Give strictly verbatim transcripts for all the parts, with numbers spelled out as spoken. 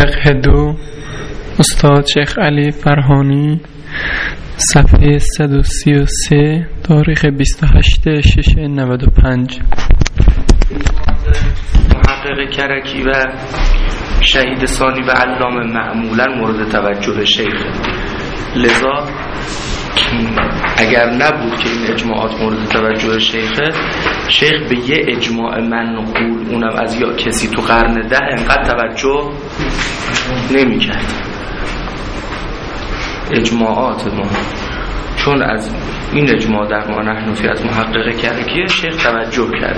فقه دو استاد شیخ علی فرهانی، صفحه صد و سی و سه، تاریخ بیست و هشتم ششم نود و پنج. محقق کرکی و شهید ثانی و علامه معمولا مورد توجه شیخ، لذا اگر نبود که این اجماعات مورد توجه شیخه، شیخ به یه اجماع منقول اونم از یا کسی تو قرن ده انقدر توجه نمی کرد. اجماعات ما چون از این اجماع در ما نحنفی از محقق کرکی شیخ توجه کرد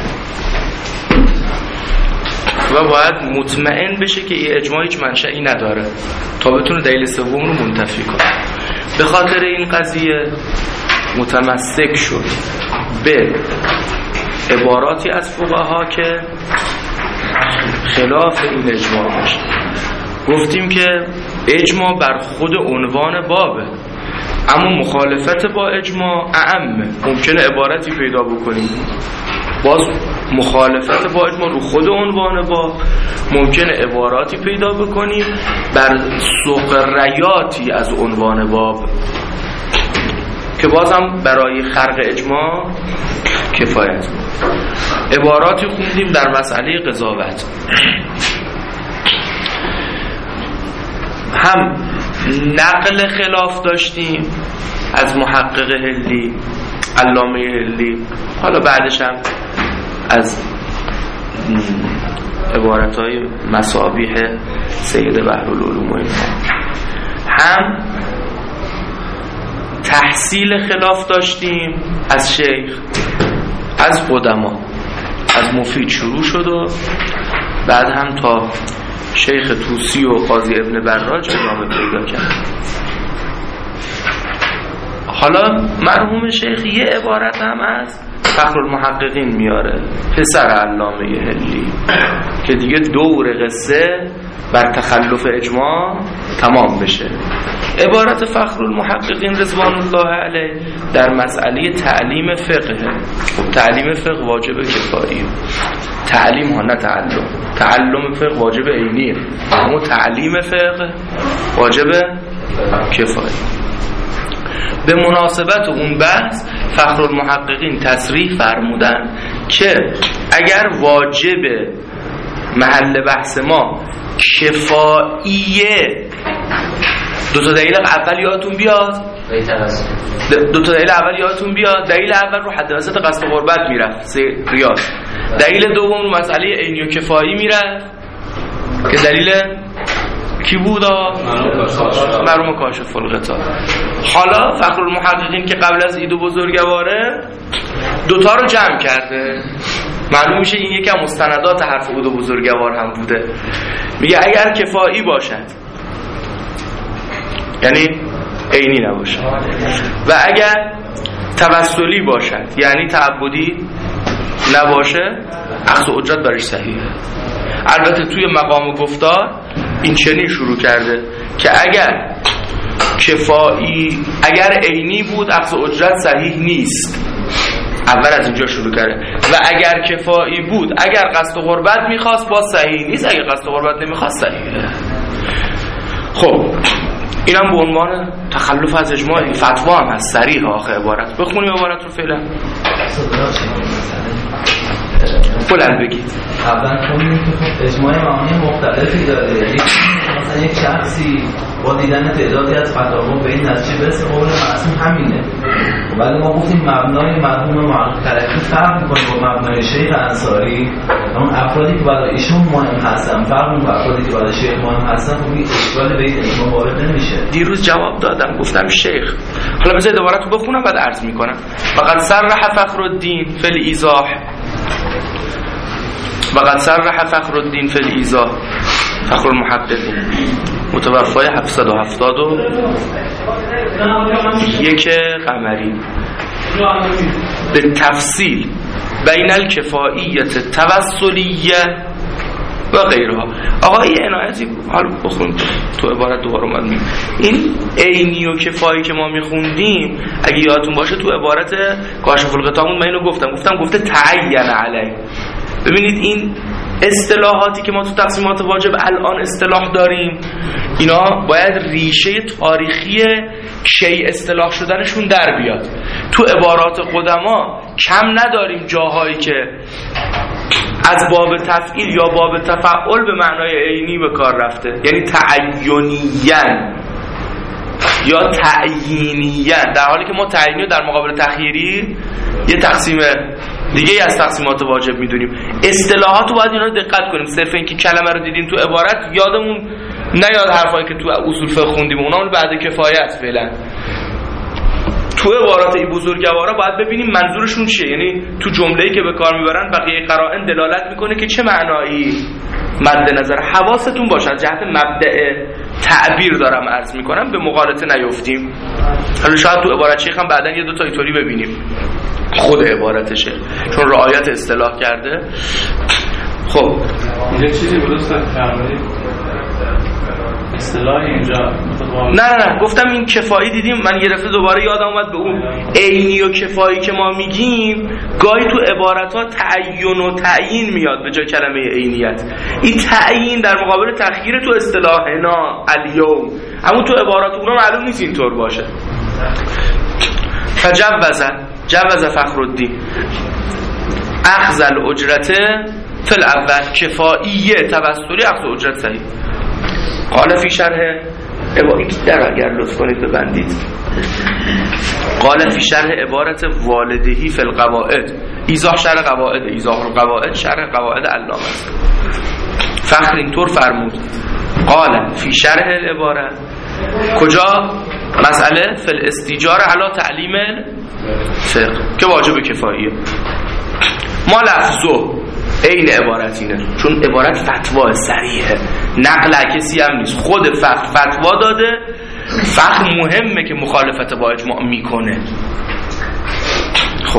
و باید مطمئن بشه که این اجماع هیچ منشأی نداره تا بتونه دلیل سوم رو منتفی کنه. به خاطر این قضیه متمسک شد به عباراتی از فقها که خلاف این اجماع باشه. گفتیم که اجماع بر خود عنوان بابه، اما مخالفت با اجماع اعمه. ممکنه عبارتی پیدا بکنیم باز مخالفت با اجماع رو خود عنوان باب، ممکنه عباراتی پیدا بکنیم بر سقریاتی از عنوان باب که بازم برای خرق اجماع کفایت. عباراتی خوندیم در مسئله قضاوت، هم نقل خلاف داشتیم از محقق هلی، علامه هلی، حالا بعدش هم از عبارتهای مصابیح سید بحرالعلوم و اینها، هم تحصیل خلاف داشتیم از شیخ، از قدما، از مفید شروع شد و بعد هم تا شیخ طوسی و قاضی ابن براج ادامه پیدا کرد. حالا مرحوم شیخ یه عبارت هم از فخرالمحققین میاره، پسر علامه هلی، که دیگه دور قصه بر تخلف اجماع تمام بشه. عبارت فخرالمحققین رضوان الله علیه در مسئله تعلیم فقه. خب تعلیم فقه واجب کفایی، تعلیم ها نه تعلم. تعلم فقه واجب عینیه، اما تعلیم فقه واجب کفایی. به مناسبت اون بحث فخرالمحققین تصریح فرمودن که اگر واجب محل بحث ما کفاییه، دو تا دلیل اول یادتون بیاد دو تا دلیل اول یادتون بیاد دلیل اول رو حد وسط قصد قربت میرفت ریاض، دلیل دوم رو مسئله عینی و کفایی میرفت که دلیل کی بود؟ مرحوم کاشف الغطا. حالا فخرالمحققین که قبل از ایدو بزرگواره دوتا رو جمع کرده، معلوم میشه این یکم مستندات حرف ایدو بزرگوار هم بوده. میگه اگر کفایی باشد یعنی عینی نباشد و اگر توسلی باشد یعنی تعبدی نباشه، اخذ اجرت برش صحیحه. البته توی مقام گفتار این چنین شروع کرده که اگر کفایی اگر عینی بود اخذ اجرت صحیح نیست، اول از اینجا شروع کرده، و اگر کفایی بود اگر قصد قربت میخواست باز صحیح نیست، اگر قصد قربت نمیخواست صحیحه. خب اینم به عنوان تخلف از اجماع فتوا هم هست، صریح آخه عبارت. بخونیم عبارت رو فعلا بلند بگید. اولا خونیم که خب اجماع معانی مختلفی داره، یعنی مثلا یک شخصی با دیدن تعدادی از فتاوا به این نتیجه برسه قول معصوم همینه. ولی ما گفتیم مبنای مرحوم محقق کرکی فرق می‌کنه با مبنای شیخ انصاری. اون افرادی که برای ایشون مهم هستن فرق با افرادی که برای شیخ مهم هستن، خب این اشکال به این اجماع وارد نمیشه. دیروز جواب دادم گفتم شیخ، حالا بذارید دوباره تو بخونم بعد عرض می‌کنم. فقط صرح فخرالدین فی الایضاح وقد صرح فخرالدین فی الایضاح، فخرالمحققین متوفای هفتصد و هفتاد و یک قمری، به تفصیل بین الکفاییت توسلیه و غیرها. آقای عنایتی حالا بخون تو عبارت دوباره اومد میگه این عینی و کفایی که ما میخوندیم اگه یادتون باشه تو عبارت کاشف الغطا من اینو گفتم گفتم گفته تعین علی. ببینید این اصطلاحاتی که ما تو تقسیمات واجب الان اصطلاح داریم اینا باید ریشه تاریخی شیء اصطلاح شدنشون در بیاد. تو عبارات قدما کم نداریم جاهایی که از باب تفعیل یا باب تفعل به معنای عینی به کار رفته، یعنی تعینیاً یا تعیینیاً، در حالی که ما تعیینی رو در مقابل تخییری یه تقسیم دیگه ای از تقسیمات واجب میدونیم. اصطلاحات رو باید اینا رو دقت کنیم. صرف اینکه کلمه رو دیدیم تو عبارت یادمون نیاد حرفایی که تو اصول فقه خوندیم اونا اون بعد کفایت فعلا. تو عبارات این بزرگوارا باید ببینیم منظورشون چیه، یعنی تو جمله‌ای که به کار میبرن بقیه قرائن دلالت میکنه که چه معنایی مد نظر. حواستون باشه از جهت مبدأ تعبیر دارم عرض میکنم به مغالطه نیفتیم. حالا شاید تو عبارت شیخ هم بعدن یه دو تا اینطوری ببینیم خود عبارتشه چون رعایت اصطلاح کرده. خب یه چیزی درست فرمودید اصطلاح اینجا نه نه نه گفتم این کفایی دیدیم. من یه دفعه دوباره یادم اومد به اون عینی و کفایی که ما میگیم گاهی تو عبارت‌ها تعین و تعیین میاد به جای کلمه عینیت. این تعیین در مقابل تخییر تو اصطلاحنا الیوم، اما تو عبارات اونا معلوم نیست اینطور باشه. فجوز جوز فخرالدین اخذ الاجرت فی الاول کفاییه توسلی اخذ اجرت صحیح. قال فی شرح عبارت در اگر لطف کنید ببندید. قال فی شرح عبارت والدهی فی القواعد ایضاح شرح قواعد ایضاح القواعد شرح قواعد علامه فخر اینطور فرمود. قال فی شرح العباره کجا مسئله فی الاستیجار علی تعلیم فقه که واجب کفاییه. ما لفظو این عبارت اینه چون عبارت فتوا صریحه نقل کسی هم نیست، خود فقه فتوا داده. فقه مهمه که مخالفت با اجماع میکنه. خب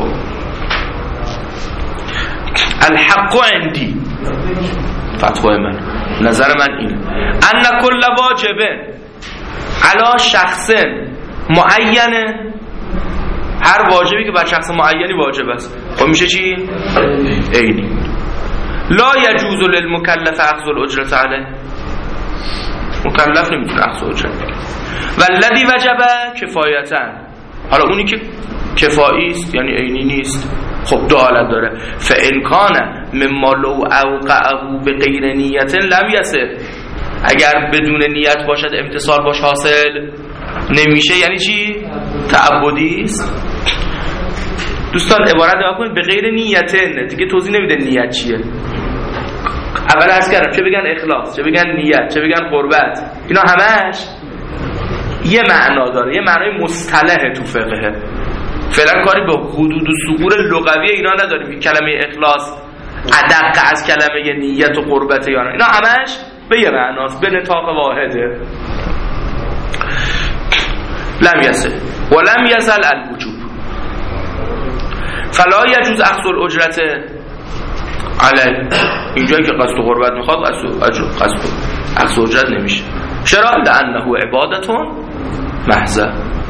الحق عندی فتوای من نظر من اینه ان کل واجبه علی شخص معینه، هر واجبی که بر شخص معینی واجب است خب میشه چی؟ عینی. لا یجوز للمکلف اخذ الاجرت علیه، مکلف نمیتونه اخذ اجرت بگیره. والذی وجب کفایتا، حالا اونی که کفایی است یعنی عینی نیست خب دو حالت داره. فان کان مما لو اوقعه بغیر نیت لم یصح، اگر بدون نیت باشد امتصال باش حاصل نمیشه یعنی چی؟ تعبدی است. دوستان عبارت نگاه کنید به غیر نیتن دیگه توضیح نمیده نیت چیه. اول عرض کردم چه بگن اخلاص چه بگن نیت چه بگن قربت اینا همش یه معنا داره، یه معنای مصطلح تو فقهه. فعلا کاری به حدود و ثغور لغوی اینا نداریم. کلمه اخلاص ادق از کلمه نیت و قربت یا اینا همش به یه معناست به نطاق واحده. لم یصح ولم یزل الوجوب فلا یجوز اخذ الاجرت علی. اینجایی که قصد قربت میخواد قصد قصد اخذ اجرت نمیشه. چرا؟ لانه عبادتون محضه،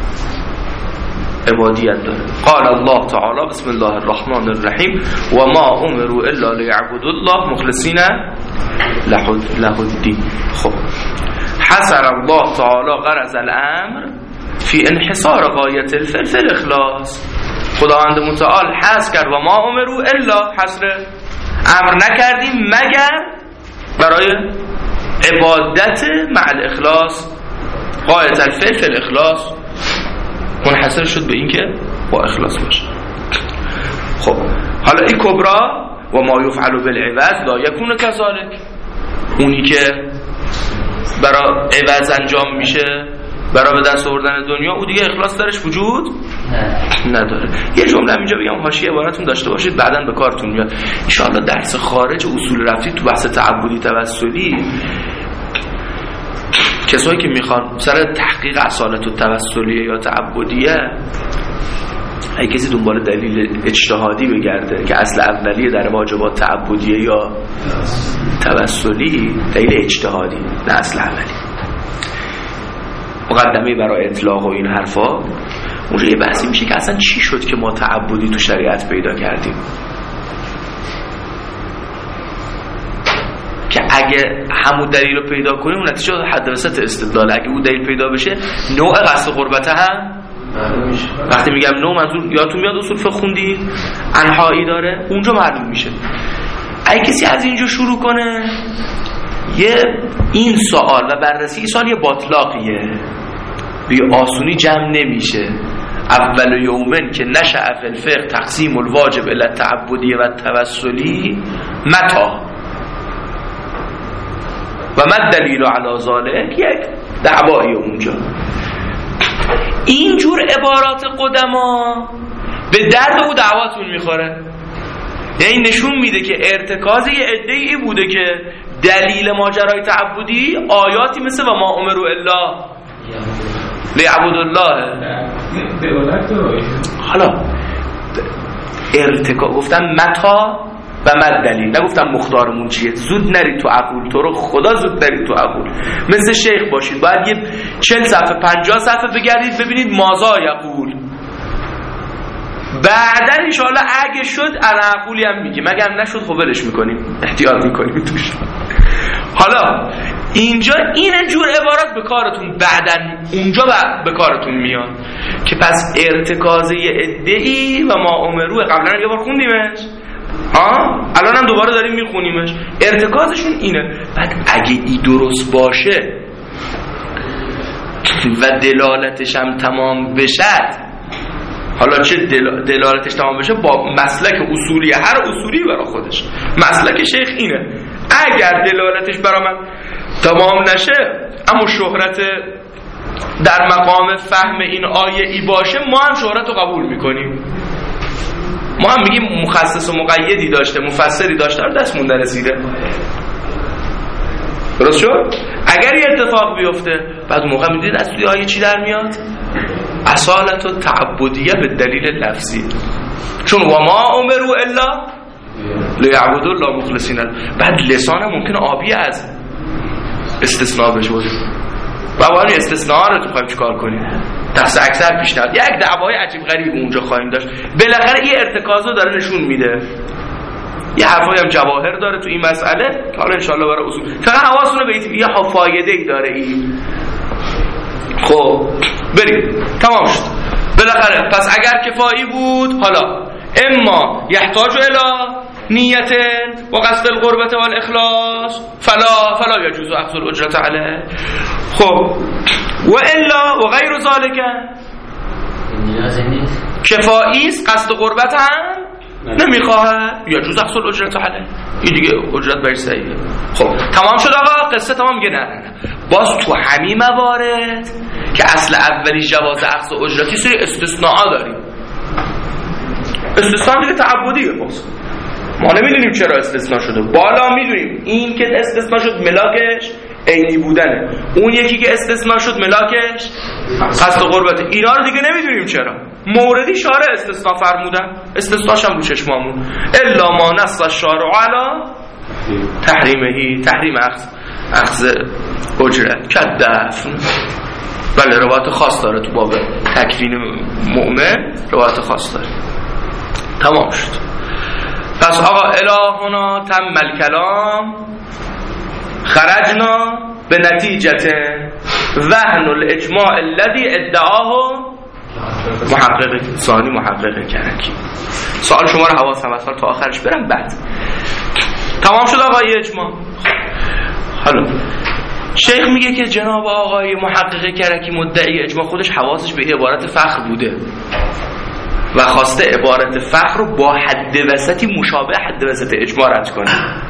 عبادیت داره. قال الله تعالی بسم الله الرحمن الرحیم و ما امروا الا لیعبدوا الله مخلصین له الدین. خب حصر الله تعالی غرض الامر فی انحصار غایت الفعل فی الاخلاص. خداوند متعال حصر کرد و ما امروا الا حصر امر نکردیم مگر برای عبادت مع الاخلاص. غایت الفعل فی الاخلاص منحصر شد به این که با اخلاص باشه. خب حالا این کبرا و ما یفعل بالعوض لا یکون کذالک، اونی که برای عوض انجام میشه برای به دست آوردن دنیا او دیگه اخلاص درش وجود نداره. یه جمله اینجا بگم حاشیه عبارتون داشته باشید بعداً به کارتون میاد ان شاء الله. درس خارج اصول رفتی تو بحث تعبدی توسلی کسایی که میخوان سر تحقیق اصالت و توسلیه یا تعبدیه اگه کسی دنبال دلیل اجتهادی بگرده که اصل اولیه در واجبات تعبدیه یا توسلی دلیل اجتهادی نه اصل اولی، مقدمه برای اطلاق و این حرفا، اونجا یه بحثی میشه که اصلا چی شد که ما تعبدی تو شریعت پیدا کردیم. که اگه همون دلیل رو پیدا کنیم اون نتیجه حد وسط استدلال، اگه اون دلیل پیدا بشه نوع قصد قربته هم وقتی میگم نوع منظور یادتون میاد اصول فقه خوندید انحایی داره اونجا معلوم میشه. اگه کسی از اینجا شروع کنه یه این سوال و بررسی این سوال یه باطلاقیه بی آسونی جمع نمیشه. اول یومن که نشأ فی الفقه تقسیم الواجب الی التعبدی و التوسلی متا و ما دلیل علی ذلک یک دعوایی اونجا. اینجور عبارات قدما به درد او دعواتون میخوره، یعنی نشون میده که ارتکاز یه عده‌ای بوده که دلیل ماجرای تعبدی آیاتی مثل و ما امروا الا لیعبدوا الله. حالا ارتکاز گفتم متا و مد دلیل، نگفتم مختارمون چیه. زود نرید تو عقول، تو رو خدا زود نرید تو عقول. مثل شیخ باشید، باید یه چل صفحه پنجاه صفحه بگردید ببینید مازا یقول، بعدن انشاءالله اگه شد انا عقولی هم میگی، مگه هم نشد خب ولش میکنیم، احتیاط میکنیم توش. حالا اینجا این جور عبارت به کارتون بعدن اونجا به کارتون میاد که پس ارتکاز یه عده‌ای و ما امرو قبلا یه بار خوندیمش، ها الان هم دوباره داریم میخونیمش، ارتکازشون اینه. بعد اگه ای درست باشه و دلالتش هم تمام بشه، حالا چه دل... دلالتش تمام بشه با مسلک اصولی، هر اصولی برای خودش مسلک شیخ اینه، اگر دلالتش برای من تمام نشه اما شهرت در مقام فهم این آیه ای باشه ما هم شهرت رو قبول میکنیم، ما هم میگیم مخصص و مقیدی داشته مفسری داشته دست مونده رسیده. درست شد؟ اگر یه اتفاق بیفته بعد موقع میدید از توی آیه چی در میاد؟ اصالت و تعبدیه به دلیل لفظی، چون و ما امروا الا لیعبدوا الله مخلصین. بعد لسان هم ممکنه آبی از استثناء بشه و باید استثناء رو تو خواهیم چیکار کنیم؟ دست اکثر پیشنهاد یک دعوای عجیب غریب اونجا خواهیم داشت. بالاخره یه ارتکاز رو داره نشون میده، یه حرفایی هم جواهر داره تو این مسئله که حالا انشالله برای اصول فقط حواستون رو به یه فایده ای داره این. خب بریم تمام شد بالاخره. پس اگر کفایی بود حالا اما یحتاج الی نیت و قصد القربت و الاخلاص فلا فلا یجوز اخذ الاجرت علیه. خب و الا و غیر ذالک کفایی است قصد قربت هم نمیخواه یجوز اخذ الاجرت علیه، این دیگه اجرت بهش صحیحه. خب تمام شد آقا، قصه تمام. میگه نه نه نه باز تو همین موارد که اصل اولی جواز اخذ اجرتی سری استثناء داریم. استثناء دیگه تعبدیه، باز ما نمیدونیم چرا استثناء شده، بالا میدونیم این که استثناء شد ملاکش عینی بودنه، اون یکی که استثناء شد ملاکش قصد قربت، اینا رو دیگه نمیدونیم چرا. موردی شارع استثناء فرمودن، استثناءش هم رو چشمامون الا ما نص الشارع علی تحریمهی، تحریم اخذ اخذ اجرت کدفن. بله روایت خاص داره تو باب تکفین مؤمن، روایت خاص داره. تمام شد. پس آقا الهنا تم الکلام خرجنا به نتیجه وهن الاجماع الذي ادعاه محقق ثانی محقق کرکی. سوال شما رو حواسم هست تا آخرش برم بعد. تمام شد آقای اجماع. حالا شیخ میگه که جناب آقای محقق کرکی مدعی اجماع خودش حواسش به عبارت فخر بوده و خواسته عبارت فخر رو با حد وسطی مشابه حد وسط اجماع رد کنه.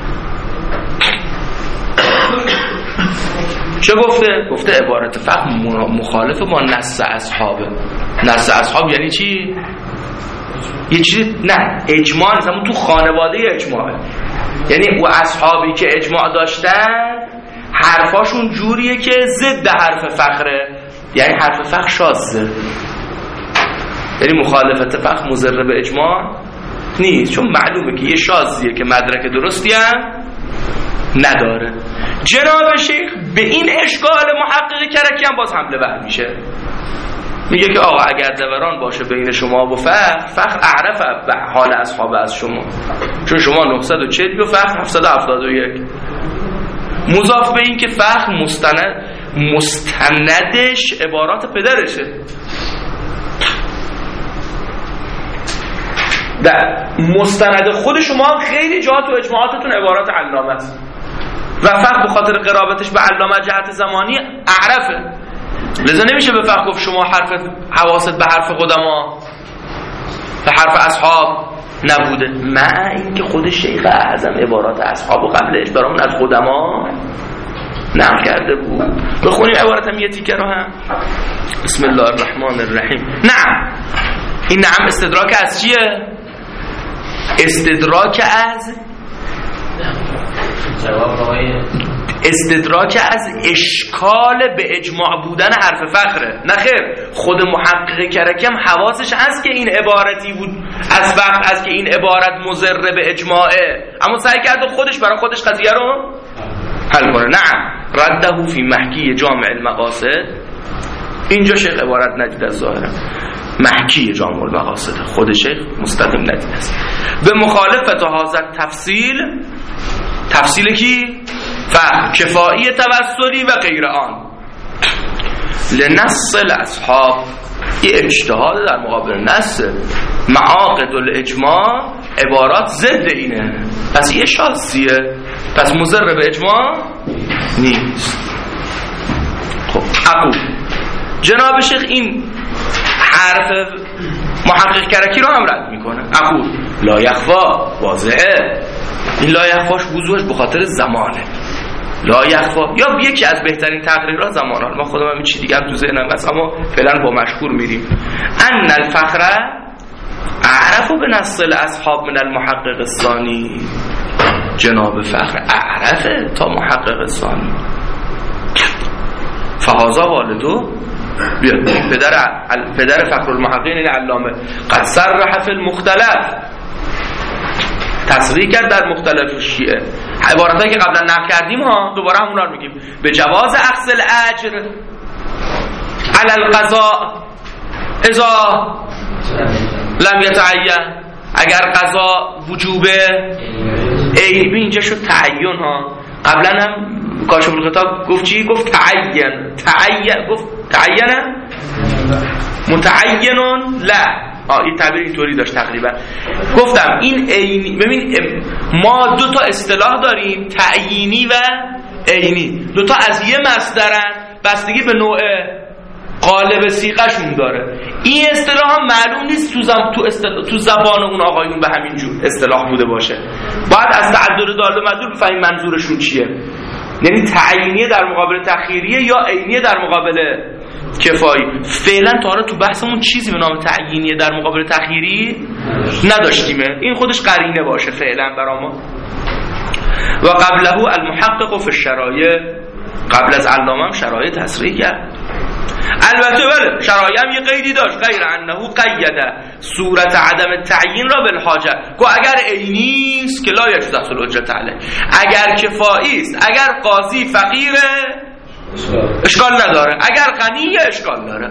چه گفته؟ گفته عبارت فخر مخالف با نص اصحابه. نص اصحاب یعنی چی؟ یه چیزی نه اجماع نیست، اما تو خانواده اجماعه، یعنی او اصحابی که اجماع داشتن حرفاشون جوریه که ضد حرف فخره، یعنی حرف فخر شاذه، یعنی مخالفت فخر مضر به اجماع نیست، چون معلومه که یه شاذیه که مدرک درستی هم نداره. جناب شیخ به این اشکال محقق کرکی هم باز حمله بر میشه، میگه که آقا اگر دوران باشه بین شما و فخر، فخر اعرف به حال اصحاب از شما، چون شما نهصد و چهل و فخر هفتصد و هفتاد و یک. مضاف به این که فخر مستند مستندش عبارات پدرشه. در مستند خود شما هم خیلی جا تو اجماعاتتون عبارات علامه است و فقط به خاطر قرابتش به علامه جهت زمانی اعرفه، لذا نمیشه به فقط گفت شما حرف حواست به حرف قدما به حرف اصحاب نبوده. مع اینکه خود شیخ اعظم عبارات اصحاب و قبلش برامون از قدما نقل کرده بود. بخونیم عبارت هم یه تیکه رو هم. بسم الله الرحمن الرحیم. نعم، این نعم استدراک از چیه؟ استدراک از استدراک از اشکال به اجماع بودن حرف فخره. نه خیر، خود محقق کرکم حواسش هست که این عبارتی بود از فخر، از که این عبارت مضر به اجماعه، اما سعی کرد خودش برای خودش قضیه رو حل کنه. نعم رده فی محکی جامع المقاصد. اینجا شیخ عبارت ندید از ظاهره، محکی جامع المقاصد خود شیخ مستقیم ندید است. به مخالفت هذا تفصیل، تفصیل کی؟ فهم کفایی توسلی و غیر آن لنص الاصحاب. این اجتهاد در مقابل نص. معاقد الاجماع عبارات ضد اینه، پس یه شاذیه، پس مضر به اجماع نیست. خب اقول جناب شیخ این حرف محقق کرکی رو هم رد میکنه. اقول لا یخفا، واضحه این لا یخفاش وضوحش به خاطر زمانه. لا یخفا یا یکی از بهترین تقریرات زمانه، ما خودم هم چی دیگه هم تو ذهنم هست اما فعلا با مشهور میریم. ان الفخر اعرف به نص الاصحاب من المحقق الثانی. جناب فخر اعرفه تا محقق الثانی. فهذا والدو پدر پدر فخر المحققین علامه قد صرح فی المختلف، تصریح کرد در مختلف شیعه. عبارتایی که قبلا نقل کردیم ها دوباره همون رو میگیم. به جواز اخذ الاجر علی القضاء اذا لم یتعین، اگر قضا وجوب عینی اینجا شد تعین ها. قبلا هم کاشف الخطاب گفت چی؟ گفت تعین، تعین گفت تعین متعینون لا. آه این تعبیر اینطوری داشت تقریبا. گفتم این عینی، ببین ما دو تا اصطلاح داریم، تعیینی و عینی. دو تا از یه مصدرن، بستگی به نوع قالب صیغه شون داره. این اصطلاح هم معلوم نیست تو زم تو اصطلاح تو زبان اون آقایون به همین جور اصطلاح بوده باشه. باید از تعدد دال و مدلول بفهمیم منظورشون چیه. یعنی تعیینی در مقابل تخیریه یا عینی در مقابل کفایی. فعلا تا حالا تو بحثمون چیزی به نام تعیینی در مقابل تخییری نداشتیم. این خودش قرینه باشه فعلا برای ما. و قبله المحقق فی الشرایع، قبل از علامه هم شرایع تصریح کرد. البته بله شرایع هم یه قیدی داشت، غیر انه قیده صورت عدم تعیین را بالحاجه. گو اگر عینی است که لا یجوز اصل اجرت علیه، اگر کفایی است، اگر قاضی فقیره اشکال نداره، اگر غنیه اشکال داره.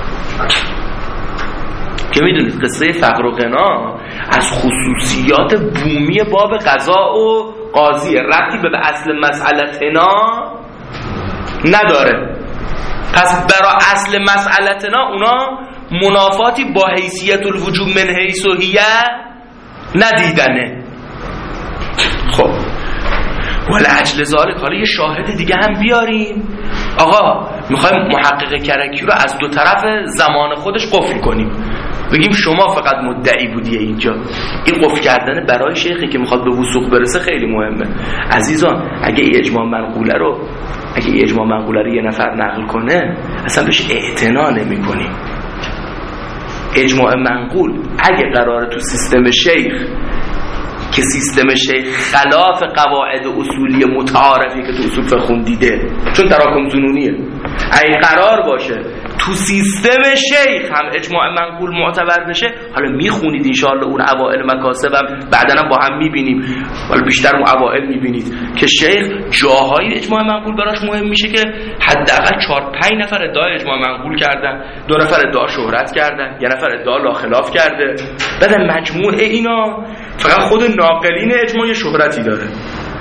که میدونید قصه فقر و غنا از خصوصیات بومی باب قضا و قاضی، ربطی به اصل مسئلتنا نداره. پس برای اصل مسئلتنا اونا منافاتی با حیثیت الوجوب من حیث و هیه ندیدنه. خب ولعجل ذالک حالا یه شاهد دیگه هم بیاریم. آقا میخوایم محقق کرکی رو از دو طرف زمان خودش قفل کنیم، بگیم شما فقط مدعی بودی اینجا. این قفل کردن برای شیخی که میخواد به وثوق برسه خیلی مهمه عزیزان. اگه ای اجماع منقوله رو اگه ای اجماع منقوله رو یه نفر نقل کنه اصلا بهش اعتنا نمی کنیم. اجماع منقول اگه قراره تو سیستم شیخ که سیستم شیخ خلاف قواعد اصولی متعارفی که تو اصول فقه دیده، چون تراکم ظنونیه، اگه قرار باشه تو سیستم شیخ هم اجماع منقول معتبر بشه، حالا میخونید انشاءالله اون اوائل مکاسب هم بعدن هم با هم میبینیم، حالا بیشتر اون اوائل میبینید که شیخ جاهای اجماع منقول براش مهم میشه که حداقل چهار پنج نفر ادعای اجماع منقول کردن، دو نفر ادعا شهرت کردن، یه نفر ادعا لا خلاف کرده. بعد مجموعه اینا فقط خود ناقلین اجماع شهرتی داره.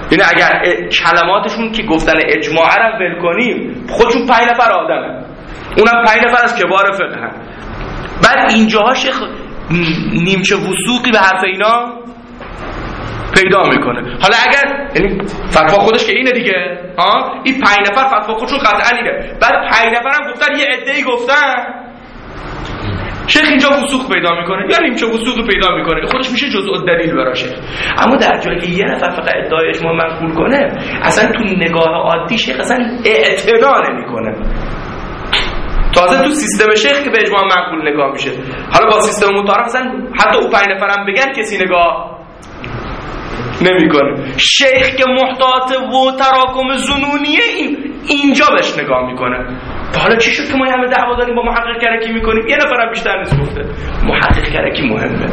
یعنی اگر کلماتشون که گفتن اجماع رو ول کنیم، خودشون پنج نفر آدمه، اونم پنج نفر از کبار فقه هم. بعد اینجاها شیخ نیمچه وثوقی به حرف اینا پیدا میکنه. حالا اگر یعنی فتوا خودش که اینه دیگه، ها این پنج نفر فتوا خودشون قطعا اینه، بعد پنج نفر هم گفتن یه عده‌ای گفتن، شیخ اینجا وثوق پیدا میکنه یا نیمچه وثوق پیدا میکنه، خودش میشه جزء الدلیل برای شیخ. اما در جایی که یه نفر فقط ادعای اجماع منقول کنه، اصلا تو نگاه عادی شیخ اصلا اعتنا نمیکنه. تازه تو سیستم شیخ که به اجماع منقول نگاه میشه. حالا با سیستم متعارف اصلا حتی او پنج نفرم بگن کسی نگاه نمیکنه. شیخ که محتاط و تراکم ظنونیه این اینجا بهش نگاه میکنه. حالا چی شد که ما همه دعوا داریم با محقق کرکی میکنیم؟ یه نفرم بیشتر نیست گفته محقق کرکی مهمه.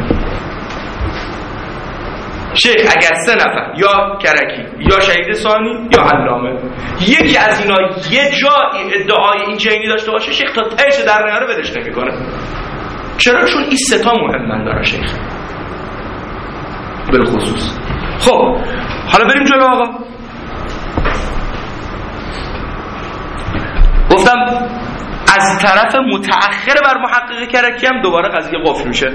شیخ اگر سه نفر یا کرکی یا شهید ثانی یا علامه یکی از اینا یه جایی ادعای این جنگی داشته باشه، شیخ تا تهش در نیاره بدش نمیکنه. چرا؟ چون این سه تا مهمن داره شیخ بالخصوص. خب حالا بریم جلو آقا. گفتم از طرف متأخر بر محقق کرکی هم دوباره قضیه قفل میشه.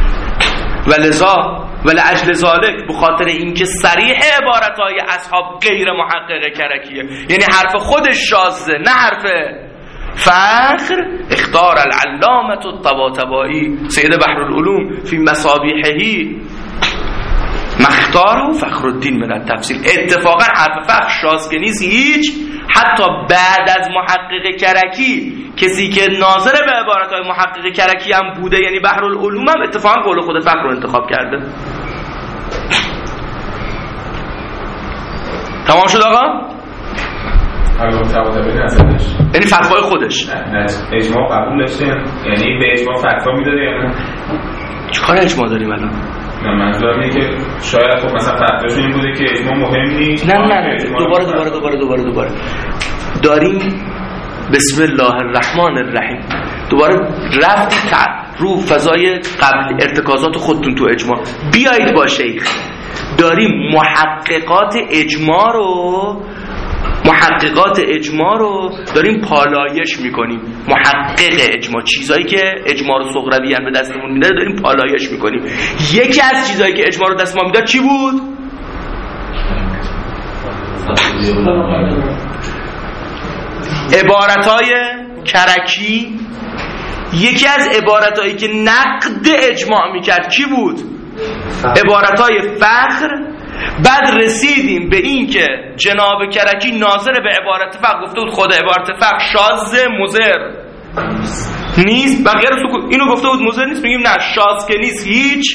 ولذا ولأجل ذالک، بخاطر اینکه صریح عبارتهای اصحاب غیر محقق کرکیه، یعنی حرف خودش شاذه نه حرف فخر، اختار العلامة الطباطبایی سید بحرالعلوم فی مصابیحه مختاره فخر الدین من التفسیر. اتفاقا حرف فخر شاذ که نیست هیچ. حتی بعد از محقق کرکی کسی که ناظر به عبارتهای محقق کرکی هم بوده، یعنی بحرالعلوم، هم اتفاقا قول خود فخر رو انتخاب کرده. تمام شد آقا؟ یعنی فتوای خودش اجماع قبول داشته، یعنی به اجماع فتوا میداده یا نه؟ چیکار اجماع داریم الان؟ نه منظورم اینه که شاید خب مثلا فتواش این بوده که اجماع مهم نیست. نه نه نه دوباره دوباره دوباره دوباره دوباره داریم بسم الله الرحمن الرحیم دوباره رفتی رو فضای قبل ارتکازات خودتون تو اجماع. بیایید با شیخ داریم محققات اجماع رو محققات اجماع رو داریم پالایش میکنیم. محقق اجماع، چیزایی که اجماع رو صغرویان به دستمون میده داریم پالایش میکنیم. یکی از چیزایی که اجماع رو دست ما میداد چی بود؟ عبارتهای کرکی. یکی از عبارتهایی که نقد اجماع میکرد کی بود؟ عبارتهای فخر. بعد رسیدیم به این که جناب کرکی ناظر به عبارت فقه گفته بود خود عبارت فقه شاذ مضر نیست، بقیه رو سکوت. اینو گفته بود مضر نیست، میگیم نه شاذ که نیست هیچ،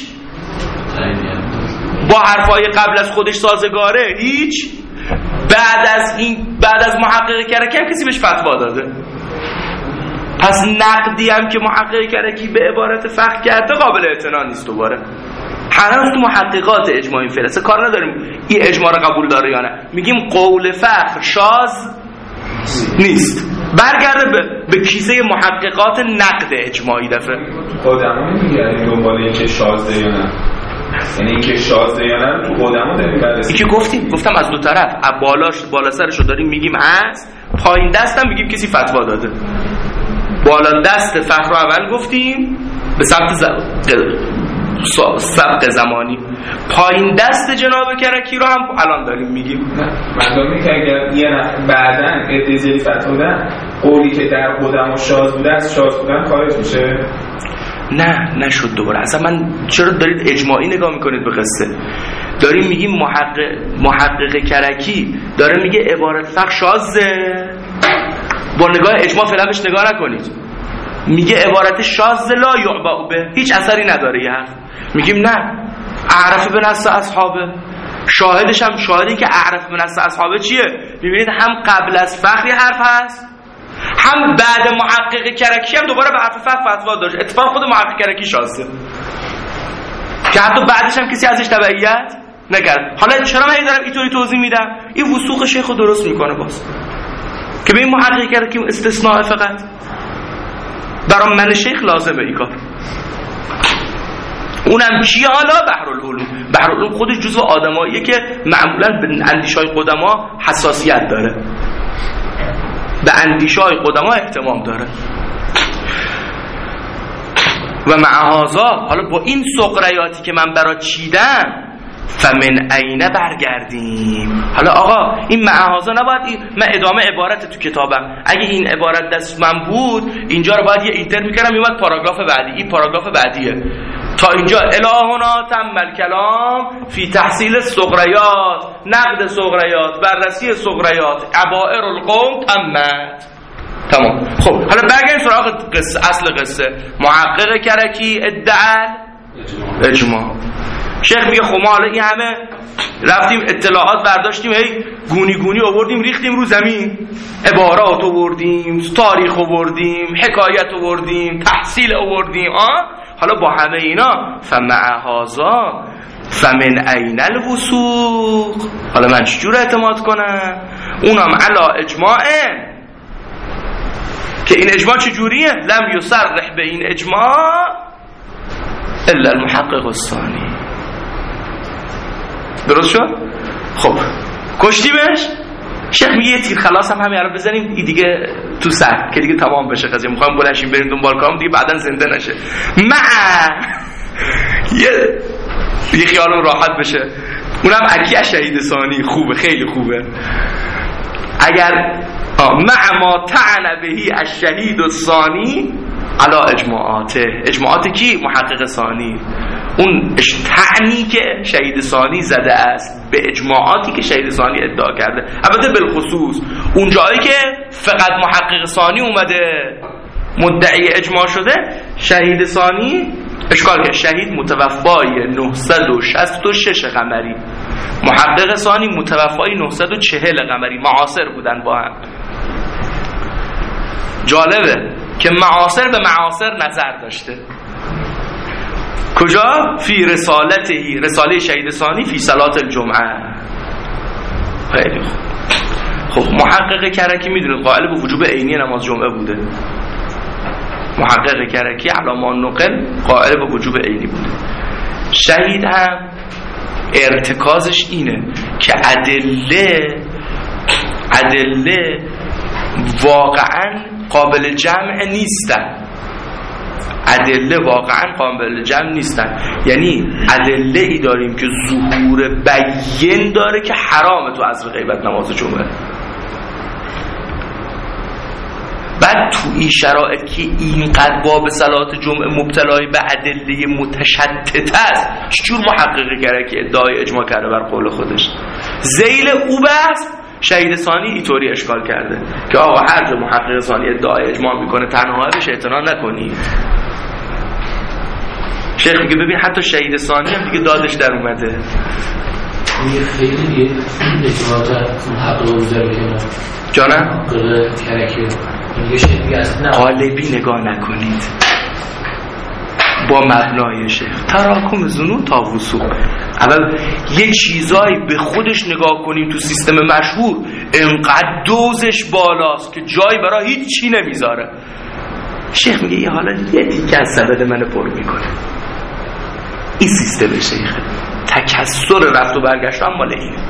با حرفای قبل از خودش سازگاره هیچ. بعد از این بعد از محقق کرکی هم کسی بهش فتوا داده. پس نقدی هم که محقق کرکی به عبارت فقه کرده قابل اعتنا نیست. دوباره هنوز تو محققات اجماع این فرسه کار نداریم این اجماع رو قبول داره یا نه، میگیم قول فخر شاذ نیست. برگرده به, به کیسه محققات نقد اجماعی دفعه قدما نمیگردیم دنبال این که شاذه یا نه، یعنی این که شاذه یا نه تو قدما داریم بررسی. این که گفتیم گفتم از دو طرف، بالاش بالا سرشو داریم میگیم هست، پایین دستم میگیم کسی فتوا داده. بالا دست فخر رو اول گفتیم به سمت سبق زمانی، پایین دست جناب کرکی رو هم الان داریم میگیم. منظورم که اگر یه نفر بعدن ادعای فتوا دادن قولی که در قدم و شاذ بوده از شاذ بودن خارج میشه؟ نه نشد. دوباره اصلا من چرا دارید اجماعی نگاه میکنید به قصه؟ داریم میگیم محقق محقق کرکی داره میگه عبارت فقه شاذه، با نگاه اجماع فعلا بهش نگاه نکنید، میگه عبارت شاذ لا یعبأ به، هیچ اثری نداره یه حرف. میگیم نه، اعرف به نص اصحابه. شاهدش هم شاهدی که اعرف به نص اصحابه چیه؟ میبینید هم قبل از فخر حرف هست، هم بعد محقق کرکی هم دوباره به حرف فخر فتوا داشت. اتفاق خود محقق کرکی شاذه که حتی بعدش هم کسی ازش تبعیت نکرد. حالا چرا من دارم اینطوری توضیح میدم؟ این وثوق شیخو درست میکنه باز که به این محقق کرکی استثناء فقط برای من شیخ لازمه این کار. اونم کی؟ حالا بحرالعلوم. بحرالعلوم خودش جزو آدماییه که معمولا به اندیشه‌های قدما حساسیت داره، به اندیشه‌های قدما اهتمام داره. و معهازا، حالا با این سغریاتی که من برات چیدم، فمن عینه برگردیم. حالا آقا این معهازا نباید این، من ادامه عبارت تو کتابم، اگه این عبارت دست من بود اینجا رو باید یه اینتر میکردم میومد پاراگراف بعدی، این پاراگراف بعدیه. تا اینجا الهنا تم الکلام فی تحصیل سغریات، نقد سغریات، بررسی سغریات، ابائر القوم تمت. تمام. خب حالا برگردیم سراغ قصه، اصل قصه. محقق کرکی ادعا اجماع. شیخ میگه خب ما حالا این همه رفتیم اطلاعات برداشتیم، هی گونی گونی آوردیم ریختیم رو زمین، عبارات آوردیم، تاریخ آوردیم، حکایت آوردیم، تحصیل آوردیم، آه حالا با همه اینا فمع هذا فمن عین الوثوق، حالا من چجور اعتماد کنم؟ اونم علا اجماعه که این اجماع چجوریه؟ لم یصرح به این اجماع الا المحقق الثانی. درست شد؟ خب کشتیمش. شیخ میگه یه تیر خلاص هم همین رو بزنیم این دیگه تو سر که دیگه تمام بشه قضیه، میخوایم بلنشیم بریم دنبال کارم دیگه بعدن زنده نشه. مع یه یه خیالم راحت بشه، اونم اکی شهید ثانی. خوبه، خیلی خوبه. اگر مع ما طعن بهی الشهید الثانی علا اجماعاته، اجماعات کی؟ محقق ثانی. اون طعنی که شهید ثانی زده است به اجماعاتی که شهید ثانی ادعا کرده. البته بالخصوص اون جایی که فقط محقق ثانی اومده مدعی اجماع شده، شهید ثانی اشکال که شهید متوفای نهصد و شصت و شش قمری، محقق ثانی متوفای نهصد و چهل قمری، معاصر بودن با هم. جالبه که معاصر به معاصر نظر داشته. کجا؟ فی رسالتهی، رساله شهید ثانی فی صلات الجمعه. خیلی خوب. خب محقق کرکی میدونید قائل به وجوب عینی نماز جمعه بوده. محقق کرکی علامان نقل قائل به وجوب عینی بوده. شهید هم ارتکازش اینه که ادله ادله واقعا قابل جمع نیستن، ادله واقعا قابل جمع نیستن. یعنی ادله ای داریم که ظهور بین داره که حرامه تو عصر غیبت نماز جمعه. بعد تو این شرایط که اینقدر باب صلات جمعه مبتلای به ادله متشتت است، چجور محقق کرکی ادعای اجماع کرده بر قول خودش؟ ذیل او بس شهید ثانی اینطوری اشکال کرده که آقا هر جا محقق ثانی ادعای اجماع میکنه تنها بهش اعتنا نکنی. شیخ میگه ببین حتی شهید ثانی هم دیگه دادش در اومده. یه خیلی دیگه اجماع محقق بزرگ کنه جانم؟ محقق کرکی میگه شیخ میگه اصلا قالبی نگاه نکنید با مبنای شیخ تراکم زنون تا وثوق. اول یه چیزایی به خودش نگاه کنیم تو سیستم مشهور انقدر دوزش بالاست که جایی برای هیچ چی نمیذاره. شیخ میگه یه حالا یه تیکه از سبد منو پر میکنه. این سیستم شیخه، تکثر رفت و برگشت هم مال اینه.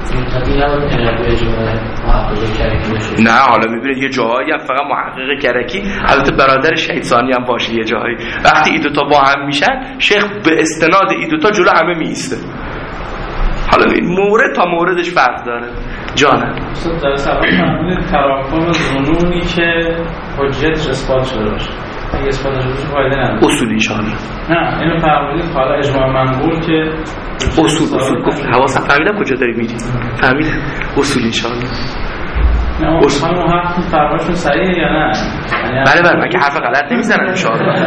نه حالا میبینید یه جاهایی هم فقط محقق کرکی، البته برادر شهید ثانی هم باشه یه جاهایی، وقتی این دوتا با هم میشن شیخ به استناد این دوتا جلو همه میسته. حالا مورد تا موردش فرق داره. جانم در سبب فرمودید تراکم ظنونی که حجت اثبات شده باشه، اگه اثبات نشده باشه فایده نداره. اصول انشاءالله. نه اینو فرمودید حالا اجماع منقول که اصول اصول گفت حواسم فهمیدم کجا داری میری. فهمیدم اصول انشاءالله. نه اصول محقق فرمایشون صحیحه یا نه؟ بله بله مگه حرف غلط نمیزنن انشاءالله.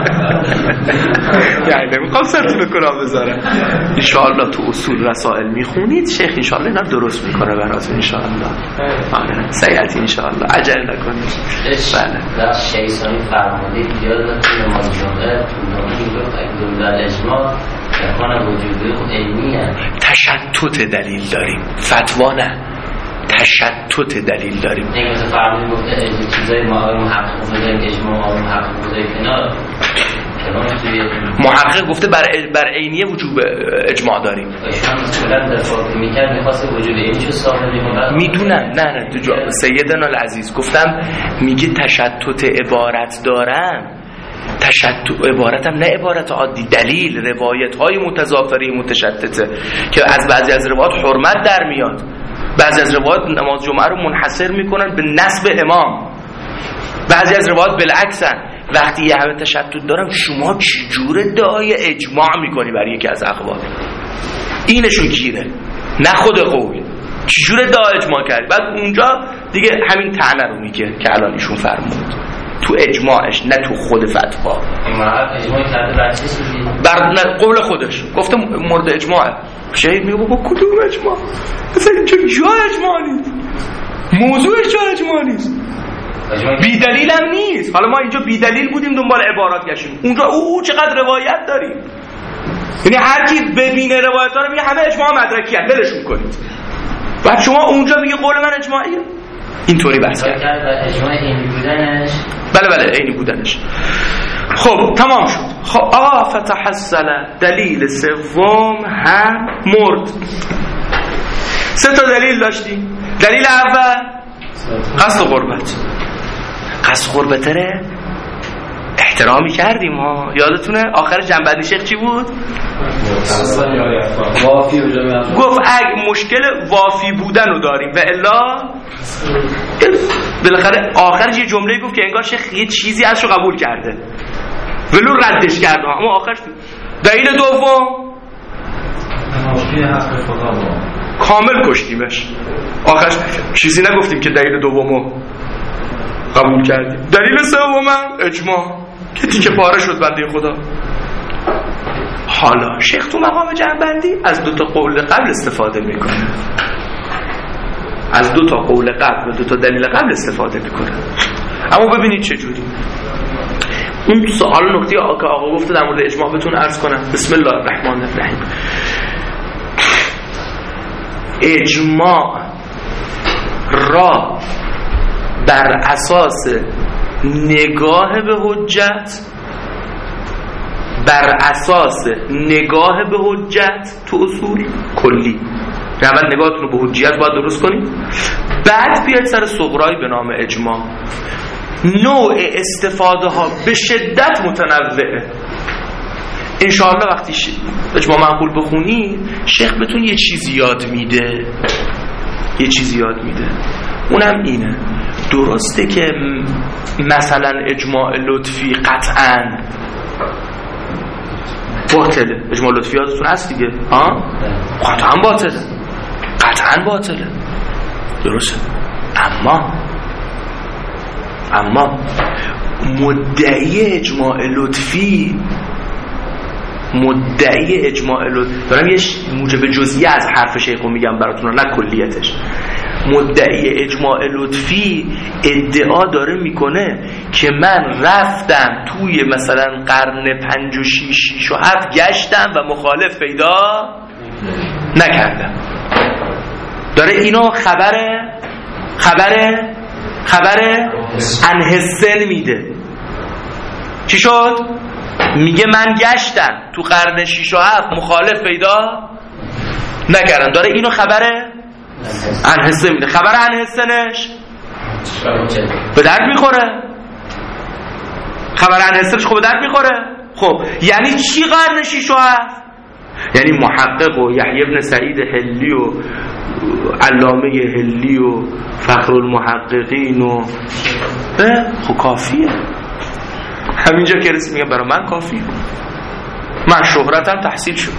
یعنی نمیخوام سرتون رو کلاه بذارم. انشاءالله تو اصول رسائل میخونید شیخ انشاءالله اینا درست میکنه براتون انشاءالله. آره سیعتی انشاءالله عجل نکنید. بله در شیخ ثانی فرمودید یاد نماز جمعه طولانی گفت اگه در اجماع یکان وجوبی علمیه. تشتت دلیل داریم، فتوا نه، تشتت دلیل داریم. این مثل فرمودی گفته چیزای ما آقای محقق بودیم اجماع آقای محقق بودیم کنار محقق گفته بر بر عینیه وجوب اجماع داریم. میدونم نه نه سیدنا العزیز گفتم میگه تشتت عبارت دارم، تشتت عبارتم نه عبارت عادی، دلیل روایت های متضافره متشتته که از بعضی از روایات حرمت در میاد، بعضی از روایات نماز جمعه رو منحصر میکنن به نسب امام، بعضی از روایات بالعکسن. وقتی یه همه تشتت دارم شما چجور ادعای اجماع میکنی برای یکی از اقوال؟ اینشون گیره نه خود قول، چجور ادعای اجماع کردی؟ بعد اونجا دیگه همین طعنه رو میگه که الان ایشون فرمود تو اجماعش نه تو خود فتوا. اجماع کرده بر چیزی بر قول خودش گفته مورد اجماعه. شهید میگه بابا کدوم اجماع؟ مثلا اینجا جا اجماع نیست، موضوعش جا اجماع نیست، بی دلیل هم نیست. حالا ما اینجا بی دلیل بودیم دنبال عبارات گشتیم، اونجا او, او چقدر روایت داریم. یعنی هر کی ببینه روایت ها رو میگه همه اجماع مدرکی هست ولشون کنید. بعد شما اونجا میگه قول من اجماعیه. اینطوری بحث کرد. اجماع عینی بودنش. بله بله عینی بودنش. خب تمام شد. خب آقا فتحصل دلیل سوم هم مرد. سه تا دلیل داشتیم. دلیل اول قصد غربت. قصد غربت ره احترامی کردیم ها، یادتونه آخر جنبندی شیخ چی بود؟ گفت اگه مشکل وافی بودن رو داریم و الا بالاخره آخرش یه جمله گفت که انگار شیخ یه چیزی ازشو قبول کرده ولو ردش کرده، اما آخرش دلیل دوم کامل کشتیمش، آخرش چیزی نگفتیم که دلیل دومو قبول کردیم. دلیل سوم اجماع که تیکه پاره شد بنده خدا. حالا شیخ تو مقام جنبندی از دو تا قول قبل استفاده میکنه، از دو تا قول قبل و دو تا دلیل قبل استفاده میکنه. اما ببینید چه جوری. اون سوال نکته که آقا گفته در مورد اجماع بهتون عرض کنم. بسم الله الرحمن الرحیم. اجماع را بر اساس نگاه به حجت، بر اساس نگاه به حجت تو اصول کلی، اول نگاهتون رو به حجیت باید درست کنید، بعد بیاید سر صغرایی به نام اجماع. نوع استفاده ها به شدت متنوعه. انشاءالله وقتی ش... اجماع معقول بخونید شیخ بهتون یه چیزی یاد میده، یه چیزی یاد میده، اونم اینه درسته که مثلا اجماع لطفی قطعاً باطله، اجماع لطفی یادتون هست دیگه ها؟ قطعاً باطله، قطعاً باطله، درسته. اما اما مدعی اجماع لطفی مدعی اجماع لطفی، دارم یه موجب جزئیه از حرف شیخو میگم براتون نه کلیتش. مدعی اجماع لطفی ادعا داره میکنه که من رفتم توی مثلا قرن پنج و شیش شیش و هفت گشتم و مخالف پیدا نکردم. داره اینو خبره خبره خبره انحسن میده. چی شد؟ میگه من گشتم تو قرن شیش و هفت مخالف پیدا نکردم. داره اینو خبره انحسن میده. خبر انحسنش به درد میخوره، خبر انحسنش خب به درد میخوره. خب یعنی چی قرن شیش و هفت؟ یعنی محقق و یحیی بن سعید حلی و علامه حلی و فخرالمحققین و خب کافیه. همینجا که رسید میگه برای من کافیه، من شهرتم تحصیل شد.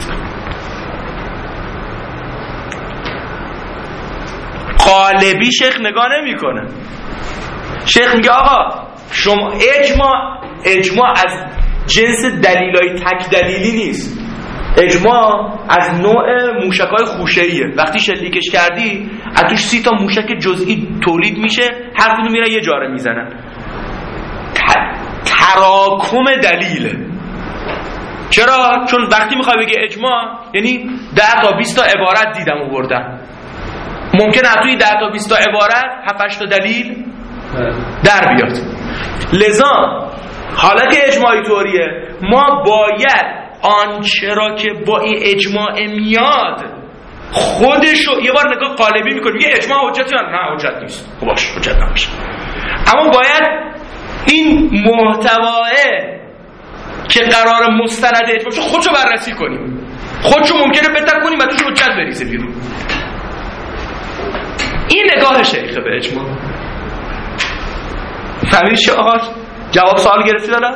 قالبی شیخ نگاه نمی کنه. شیخ میگه آقا شما اجماع اجماع از جنس دلیلای تک دلیلی نیست. اجماع از نوع موشکای خوشه‌ایه. وقتی شلیکش کردی از توش سی تا موشک جزئی تولید میشه، هر کدوم میرن یه جاره میزنن. تراکم دلیله. چرا؟ چون وقتی میخوای بگی اجماع یعنی ده تا بیست تا عبارت دیدم آوردم، ممکنه از توی ده تا بیست تا عبارت هفت هشت تا دلیل در بیاد. لذا حالا که اجماعی طوریه، ما باید آنچه را که با این اجماع میاد خودشو یه بار نگاه قالبی میکنیم، یه اجماع حجتی نه حجت نیست، خب باشه حجت نمیشه، اما باید این محتواه که قرار مستند اجماع شه خودشو بررسی کنیم، خودشو ممکنه بتکنیم و توش حجت بریزه بیرون. این نگاه شیخه به اجماع. فهمیدی چه آقا؟ جواب سوال گرفتی دادم؟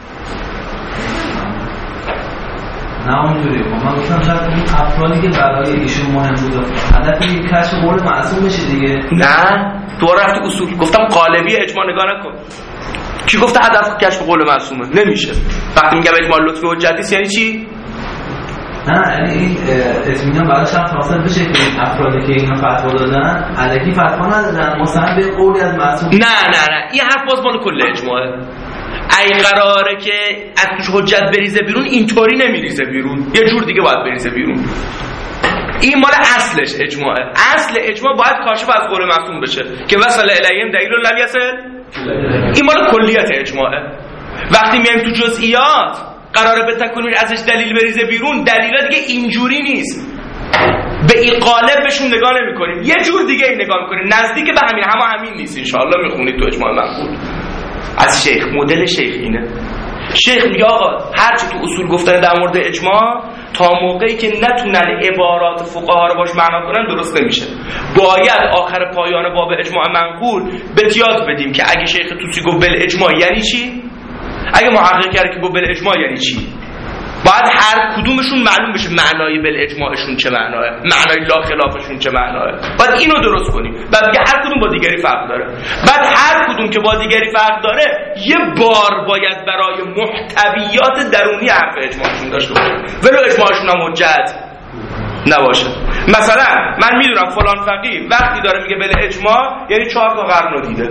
نه اونجوری. من گفتم شاید این افرادی که برای ایشون مهم بود هدف این کشف قول معصوم بشه دیگه. نه دوباره رفتی اصول. گفتم قالبی اجماع نگاه نکن. کی گفته هدف کشف قول معصومه؟ نمیشه. وقتی میگم اجماع لطفی حجتی یعنی چی؟ نه یعنی این اطمینان برای شخص حاصل بشه که این افرادی که اینا فتوا دادن الکی فتوا ندادن مثلا به قولی از معصوم. نه نه نه این حرف باز مال کل اجماعه. ای قراره که از توش حجت بریزه بیرون اینطوری نمیریزه بیرون، یه جور دیگه باید بریزه بیرون. این مال اصلش اجماعه. اصل اجماع باید کاشف از قول معصوم بشه که وصل الیهم دلیل لم یصل. این مال کلیت اجماعه. وقتی میایم تو جزئیات قراره به تکونیم ازش دلیل بریزه بیرون، دلیلا دیگه اینجوری نیست، به این قالب بهشون نگاه نمی‌کنیم، یه جور دیگه این نگاه می‌کنیم، نزدیک به همین، اما همین نیست. ان شاءالله میخونید تو اجماع منقول از شیخ. مدل شیخ اینه. شیخ میگه آقا هرچی تو اصول گفتن در مورد اجماع تا موقعی که نتونن عبارات فقها رو باش معنا کنن درست نمیشه. باید آخر پایان باب اجماع منقول به یاد بدیم که اگه شیخ توسی گفت بل اجماع یعنی چی، اگه محقق کرد که گفت بل اجماع یعنی چی، باید هر کدومشون معلوم بشه معنای بل اجماعشون چه معناه، معنای لا خلافشون چه معناه. باید اینو درست کنیم. بعد دیگه هر کدوم با دیگری فرق داره. بعد هر کدوم که با دیگری فرق داره یه بار باید برای محتویات درونی حرف اجماعشون داشته باشه، ولو اجماعشون هم حجت نباشه. مثلا من میدونم فلان فقیه وقتی داره میگه بل اجماع یعنی چهار تا قرن رو دیده،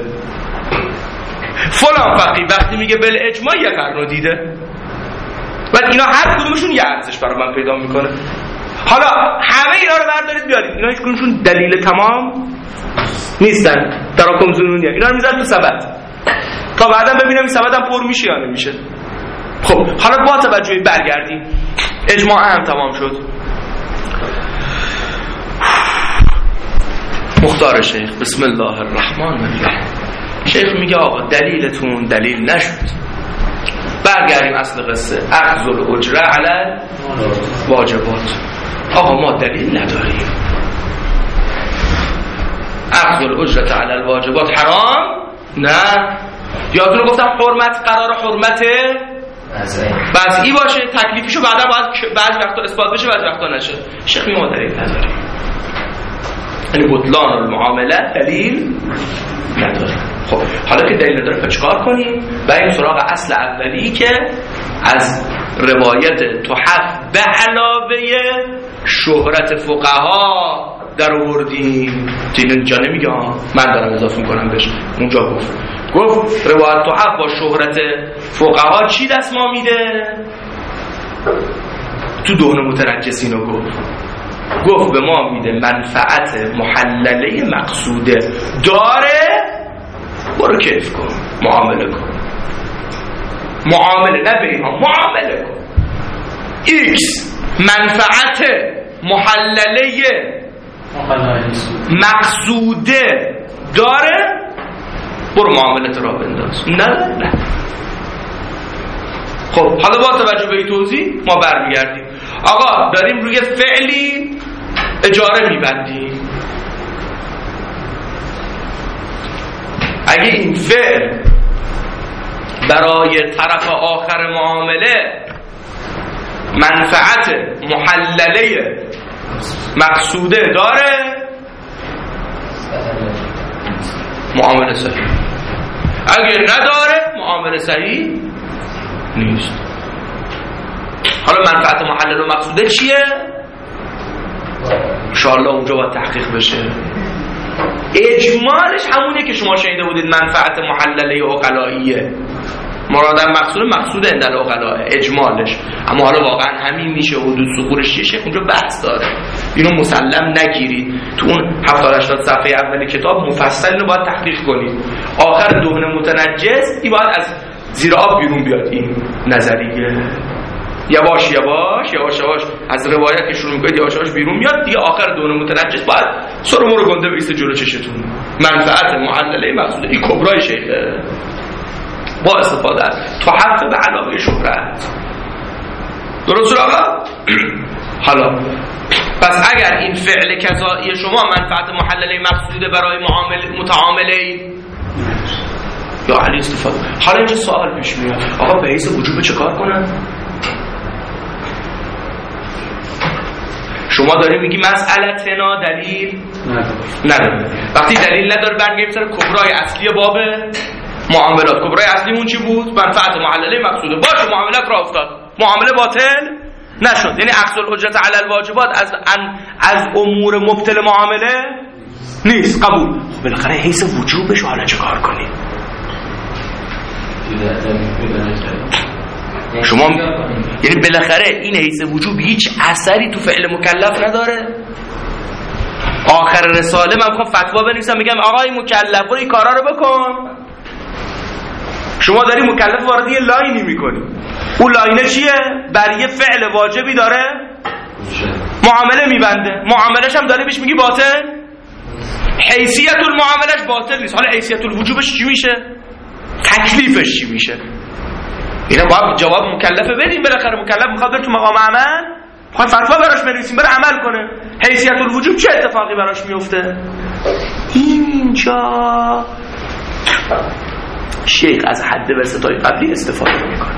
فلان فقیه وقتی میگه بل اجماع یک قرن رو دیده. بعد اینا هر کدومشون یه ارزش برای من پیدا میکنه. حالا همه اینا رو بردارید بیارید، اینا هیچ کدومشون دلیل تمام نیستن، تراکم ظنونیه. اینا رو میذارم تو سبد تا بعدا ببینم این سبدم پر میشه یا نمیشه. خب حالا با توجه برگردیم اجماع هم تمام شد. مختار شیخ بسم الله الرحمن الرحیم. شیخ میگه آقا دلیلتون دلیل نشد. برگردیم اصل قصه. اخذ الاجره علی واجبات. آقا ما دلیل نداریم. اخذ الاجره علی الواجبات حرام؟ نه. یادتون گفتم حرمت قرار حرمت وضعی باشه، تکلیفیشو بعدا باید بعضی وقتا اثبات بشه بعضی وقتا نشه. شیخ ما دلیل نداریم. یعنی بطلان المعامله دلیل نداره. خب حالا که دلیل نداره چیکار کنیم؟ بریم سراغ اصل اولی که از روایت تحف به علاوه شهرت فقها در آوردیم. اینجا نمیگه، من دارم اضافه میکنم بهش. اونجا گفت گفت روایت تحف با شهرت فقها چی دست ما میده؟ تو دهن متنجسینو گفت گفت به ما میده منفعت محلله مقصوده داره، برو کیف کن، معامله کن. معامله نه به اینا، معامله کن. ایکس منفعت محلله مقصوده داره، برو معاملت را بنداز. نه نه. خب حالا با توجه به این توضیح ما برمیگردیم. آقا داریم روی فعلی اجاره میبندیم. اگه این فعل برای طرف آخر معامله منفعت محلله مقصوده داره، معامله صحیح. اگه نداره معامله صحیح نیست. حالا منفعت محلل و مقصوده چیه؟ انشاءالله اونجا باید تحقیق بشه. اجمالش همونه که شما شنیده بودید، منفعت محلله عقلائیه. مرادم مقصود مقصود اندل عقلائه اجمالش. اما حالا واقعا همین میشه حدود ظهورش چیه؟ اونجا بحث داره. اینو مسلم نگیرید. تو اون هفتاد هشتاد صفحه اول کتاب مفصل اینو باید تحقیق کنید. آخر دهن متنجس این باید از زیر آب بیرون بیاد این نظریه. یواش یواش یواش یواش از روایت که شروع میکنید یواش یواش بیرون میاد دیگه. آخر دونه متنجس باید سر مرو گنده بیسته جلو چشتون. منفعت معلله مقصود این کبرای شیخه با استفاده از تحقق به علاوه شهرت. درست آقا؟ حالا پس اگر این فعل کذایی شما منفعت محلله مقصوده برای معامل متعامله یا علی استفاده، حالا اینجا سوال پیش میاد آقا به حیث وجوب چه کار کنن؟ شما داری میگی مسئلتنا دلیل نداره. وقتی دلیل نداره برگردیم سر کبرای اصلی باب معاملات. کبرای اصلی اون چی بود؟ منفعت محلله مقصوده. باشه معاملات را افتاد، معامله باطل نشد، یعنی اخذ الاجرت علی الواجبات از از امور مبطل معامله نیست. قبول. خب بالاخره حیث وجوبش حالا چه کار کنیم؟ شما یعنی بالاخره این حیث وجوب هیچ اثری تو فعل مکلف نداره. آخر رساله من میخوام فتوا بنویسم میگم آقای مکلف برو این کارا رو بکن. شما داری مکلف وارد یه لاینی میکنی، اون لاینه چیه؟ بر یه فعل واجبی داره معامله میبنده، معاملش هم داری بهش میگی باطل. حیثیت المعاملش باطل نیست، حالا حیثیت الوجوبش چی میشه؟ تکلیفش چی میشه؟ اینا باید جواب مکلفه بدیم. بالاخره مکلف میخواد بره تو مقام عمل، میخواد فتوا براش بنویسیم بره عمل کنه. حیثیت الوجوب چه اتفاقی براش میفته؟ اینجا شیخ از حد وسطای قبلی استفاده میکنه.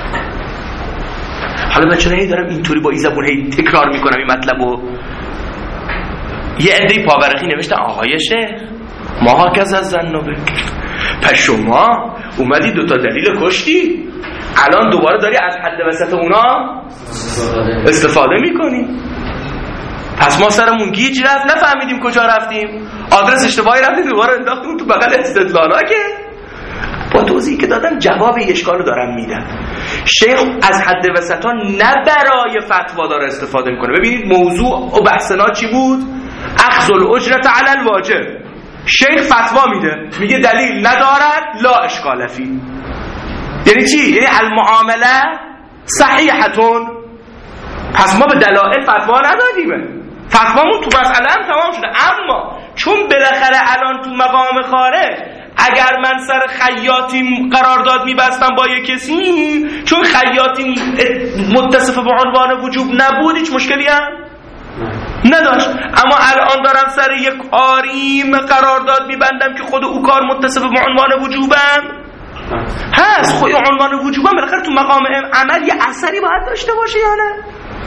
حالا من چرا هی دارم اینطوری با این زبون هی تکرار میکنم این مطلبو؟ یه عده‌ای پاورقی نوشتن آقای شیخ ما ها کز از زن نبه، پس شما اومدی دوتا دلیل کشتی، الان دوباره داری از حد وسط اونا استفاده میکنی. پس ما سرمون گیج رفت، نفهمیدیم کجا رفتیم، آدرس اشتباهی رفتیم، دوباره انداختیم تو بغل استدلالا که با توضیحی که دادم جواب اشکالو دارم میدم. شیخ از حد وسطا نه برای فتوا داره استفاده میکنه. ببینید موضوع و بحثنا چی بود؟ اخذ الاجرت علی الواجب. شیخ فتوا میده میگه دلیل ندارد لا اشکال فی. یعنی چی؟ یعنی المعامله صحیحتون. پس ما به دلائل فتوا ندادیم، فتوامون تو مسئله هم تمام شده. اما چون بالاخره الان تو مقام خارج اگر من سر خیاطی قرارداد میبستم با یک کسی، چون خیاطی متصف به عنوان وجوب نبود هیچ مشکلی هم نداشت. اما الان دارم سر یک کاریم قرارداد میبندم که خود او کار متصف به عنوان وجوبم هست. خود عنوان وجوبم بالاخره تو مقام عمل یه اثری باید داشته باشه یا نه؟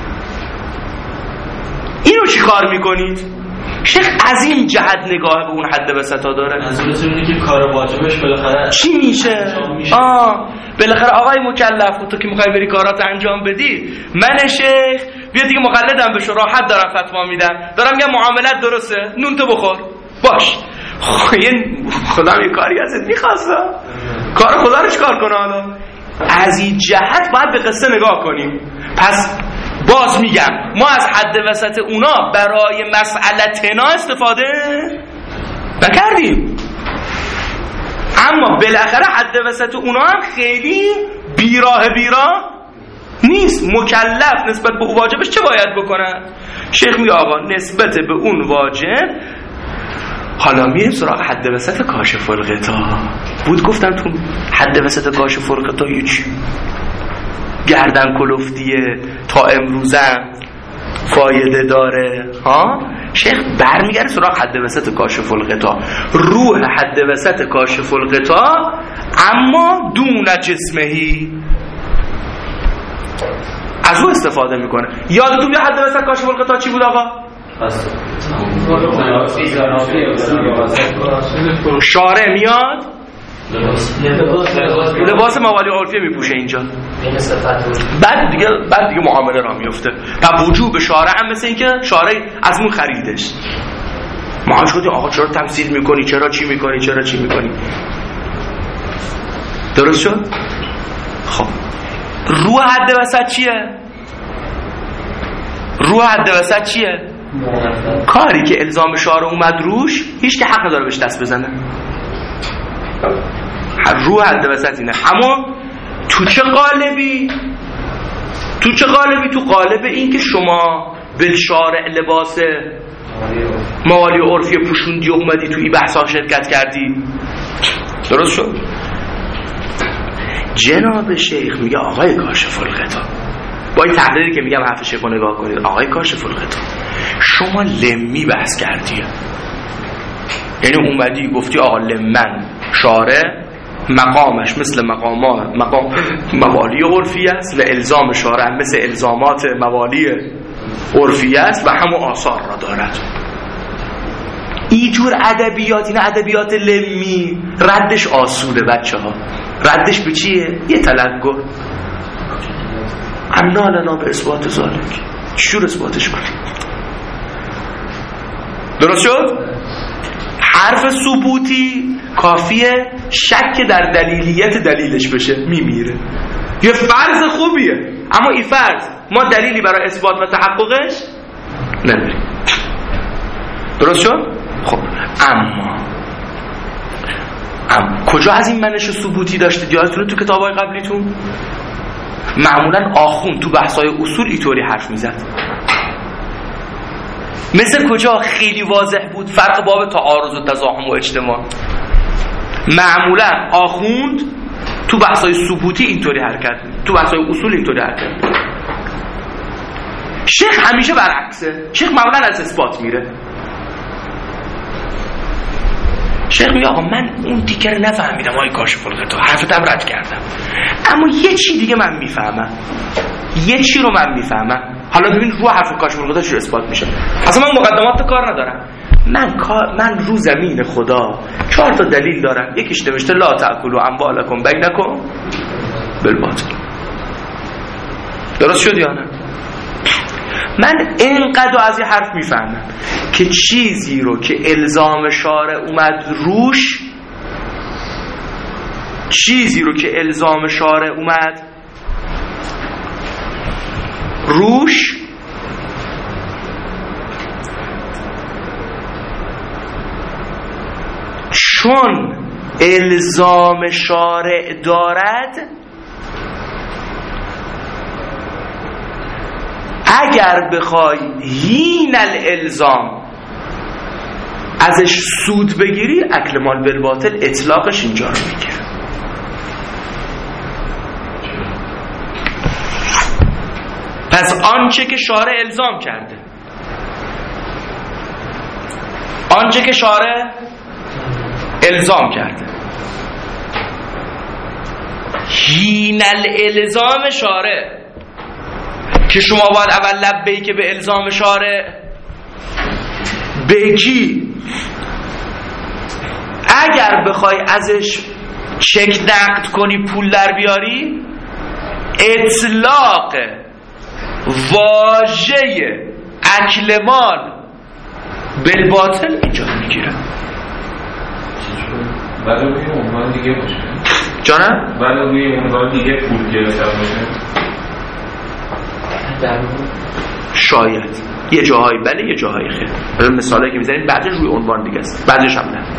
اینو چی کار میکنید؟ شیخ از این جهت نگاه به اون حد وسطا داره. منظورتون اینه که کار واجبش بالاخره چی میشه؟ آه بالاخره آقای مکلف تو که میخوای بری کارات انجام بدی، من شیخ بیا دیگه مقلدم بشو، راحت دارم فتوا میدم، دارم میگم معاملت درسته، نون تو بخور باش. خدا یه کاری ازت میخواسته، کار خدا رو چیکار کنه؟ حالا از این جهت باید به قصه نگاه کنیم. پس باز میگم ما از حد وسط اونا برای مسئلتنا استفاده نکردیم، اما بالاخره حد وسط اونا هم خیلی بیراه بیراه نیست. مکلف نسبت به واجبش چه باید بکنه؟ شیخ میگه آقا نسبت به اون واجب، حالا میریم سراغ حد وسط کاشف الغطا. بود گفتم تو حد وسط کاشف الغطا یه چی گردن کلفتیه تا امروزم فایده داره ها. شیخ برمیگره سراغ حد وسط کاشف الغطا، روح حد وسط کاشف الغطا اما دون جسمهی، از او استفاده میکنه. یادتون میاد حد وسط کاشف الغطا چی بود آقا؟ شارع میاد لباس موالی عرفیه میپوشه اینجا، بعد دیگه بعد دیگه معامله را میفته. و وجوب شارع هم مثل این که شارع از اون خریدش. ما شدیم آقا چرا تمثیل میکنی، چرا چی میکنی، چرا چی میکنی. درست شد؟ خب روح حد وسط چیه؟ روح حد وسط چیه؟ کاری که الزام شارع اومد روش هیچ که حق نداره بهش دست بزنه. رو حد وسط اینه. اما تو چه قالبی؟ تو چه قالبی؟ تو قالب این که شما بالشارع لباس موالی و عرفی پوشوندی و اومدی توی بحثا شرکت کردی. درست شد؟ جناب شیخ میگه آقای کاشف الغطا، با این تحلیلی که میگم حرف شیخو نگاه کنید، آقای کاشف الغطا شما لمی بحث کردی، یعنی اومدی گفتی آقا لمن شارع مقامش مثل مقامات مقام موالی عرفی است و الزام شارع مثل الزامات موالی عرفی است و همون آثار را دارد. اینجور ادبیات، این ادبیات لمی ردش آسوده بچه ها. ردش به چیه؟ یه تلنگر امنا لنا به اثبات ذالک. چجور اثباتش کنیم؟ درست شد؟ حرف ثبوتی کافیه شک در دلیلیت دلیلش بشه، میمیره. یه فرض خوبیه، اما این فرض ما دلیلی برای اثبات و تحققش نداریم. درست شد؟ خب اما اما کجا از این منش ثبوتی داشتید؟ یادتونه تو کتابای قبلیتون معمولا آخوند تو بحثای اصول اینطوری حرف میزد. مثل کجا خیلی واضح بود فرق باب تعارض و تزاحم و اجتماع. معمولا آخوند تو بحثای ثبوتی اینطوری حرکت می‌کنه، تو بحثای اصول اینطوری حرکت می‌کنه. شیخ همیشه برعکسه. شیخ معمولا از اثبات میره. شیخ میگه آقا من اون دیگه رو نفهمیدم آقای کاشف الغطا، حرفتم رد کردم، اما یه چی دیگه من میفهمم، یه چی رو من میفهمم. حالا ببین رو حرف کاشف الغطا چی اثبات میشه. اصلا من مقدمات کار ندارم، من کار من رو زمین خدا چهار تا دلیل دارم. یکیش نوشته لا تأکلوا اموالکم بینکم بالباطل. درست شد یا نه؟ من اینقدر از این حرف میفهمم که چیزی رو که الزام شارع اومد روش، چیزی رو که الزام شارع اومد روش چون الزام شارع دارد، اگر بخوای هین الالزام ازش سود بگیری، اکل مال بالباطل اطلاقش اینجا رو میگیره. پس آنچه که شارع الزام کرده، آنچه که شارع الزام کرده، هین الالزام شارع که شما باید اول لبیک که به الزام شارع بگی، اگر بخوای ازش چک نقد کنی پول در بیاری، اطلاق واژه اکل مال بالباطل اینجا میگیره. بعد روی عنوان دیگه باشه جانم؟ بعد روی عنوان دیگه پول گرفته باشه شاید یه جاهایی بله یه جاهایی خیر. به مثالی که میزنید بعدش روی عنوان دیگه است، بعدش هم نه.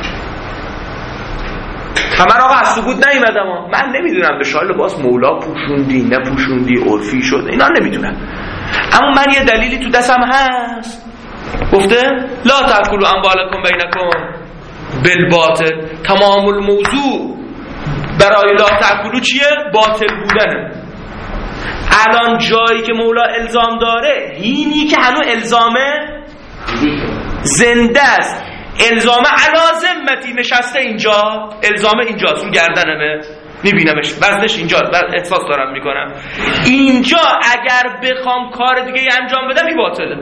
من آقا از ثبوت نیومدم، من نمیدونم به شای لباس مولا پوشوندی نه پوشوندی عرفی شد، اینا نمیدونم، اما من یه دلیلی تو دستم هست گفته لا تأکلوا اموالکم بینکم بالباطل. تمام الموضوع برای لا تأکلوا چیه؟ باطل بودنه. الان جایی که مولا الزام داره، اینی که هنوز الزامه زنده است، الزامه علا ذمتی نشسته اینجا، الزامه اینجاست، اون گردنمه، میبینمش، وزنش اینجا، احساس دارم میکنم اینجا. اگر بخوام کار دیگه انجام بدم این باطله.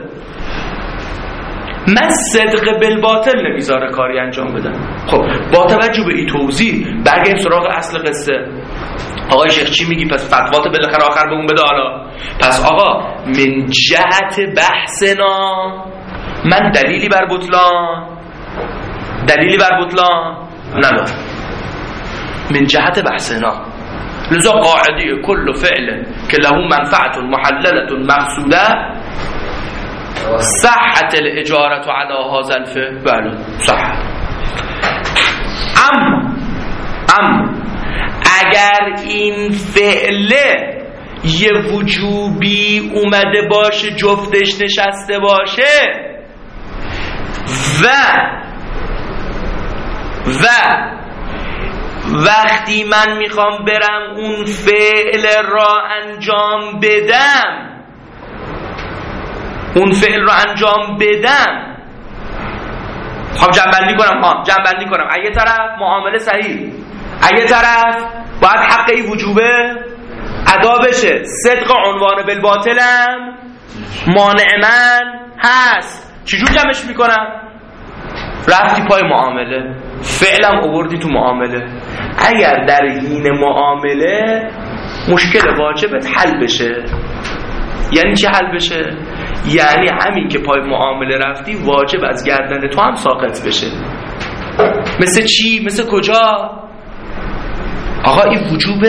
من صدق بالباطل نمیذاره کاری انجام بدم. خب با توجه به این توضیح برگردیم سراغ اصل قصه. آقای شیخ چی میگی؟ پس فتوات بالاخره آخر بهمون بده. حالا پس آقا من جهت بحثنا من دلیلی بر بطلان دلیلی بر بطلان ندارم. من جهت بحثنا لذا قاعده کل فعل که له منفعت محللت مقصوده صحت الاجارت علی هذا الفعل. بله صح. اما اما اگر این فعله یه وجوبی اومده باشه جفتش نشسته باشه و و وقتی من میخوام برم اون فعل را انجام بدم اون فعل را انجام بدم خب جنبندی کنم ها جنبندی کنم از یه طرف معامله صحیح، از یه طرف باید حق ای وجوبه ادا بشه، صدق عنوان بالباطلم مانع من هست. چجور جمعش میکنم؟ رفتی پای معامله، فعلم آوردی تو معامله. اگر در حین معامله مشکل واجبت حل بشه، یعنی چی حل بشه؟ یعنی همین که پای معامله رفتی واجب از گردن تو هم ساقط بشه. مثل چی؟ مثل کجا؟ آقا این وجوب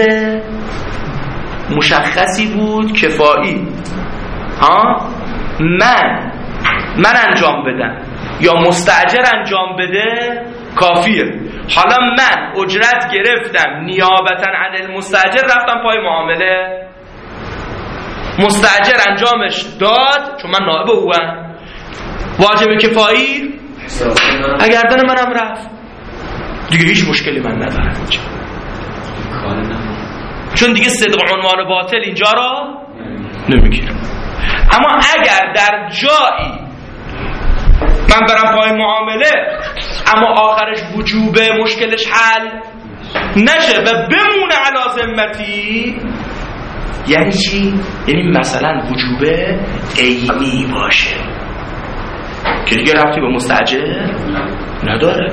مشخصی بود کفایی، ها من من انجام بدم یا مستاجر انجام بده کافیه. حالا من اجرت گرفتم نیابتا عن المستاجر رفتم پای معامله، مستاجر انجامش داد چون من نائب اوام، واجب کفایی اگردن منم رفت دیگه، هیچ مشکلی من ندارم اینجا، چون دیگه صدق عنوان باطل اینجا را نمیگیرم. اما اگر در جایی من برم پای معامله اما آخرش وجوب مشکلش حل نشه و بمونه علی ذمتی، یعنی چی؟ یعنی مثلا وجوب عینی باشه که دیگه ربطی به مستاجر نداره،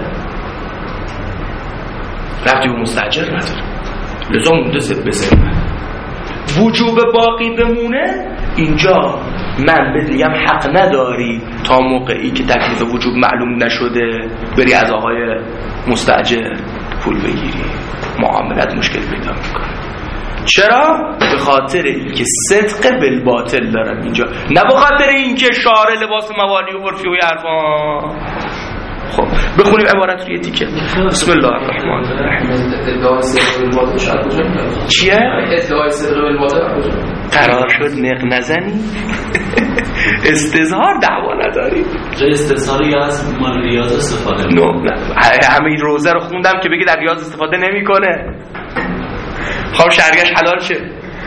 ربطی به مستاجر نداره، لذا مونده زد بزنه. وجوب باقی بمونه اینجا من بدیم حق نداری تا موقعی که تکلیف وجوب معلوم نشده بری از آقای مستاجر پول بگیری، معاملت مشکل پیدا میکنه. چرا؟ به خاطر اینکه صدق بالباطل دارم اینجا، نه به خاطر اینکه شارع لباس موالی و عرفی و حرفا. خب بخونیم عبارت رو یه تیکه. بسم الله الرحمن الرحیم. ادعای صدق بالباطل شاید کجا؟ چیه؟ ادعای صدق بالباطل کجا؟ قرار شد نق نزنی؟ استظهار دعوا نداری؟ جای استظهار یا از مال ریاض استفاده نو نه همه این روزه رو خوندم که بگی در ریاض استفاده نمی کنه. خب شرعش حلال شه.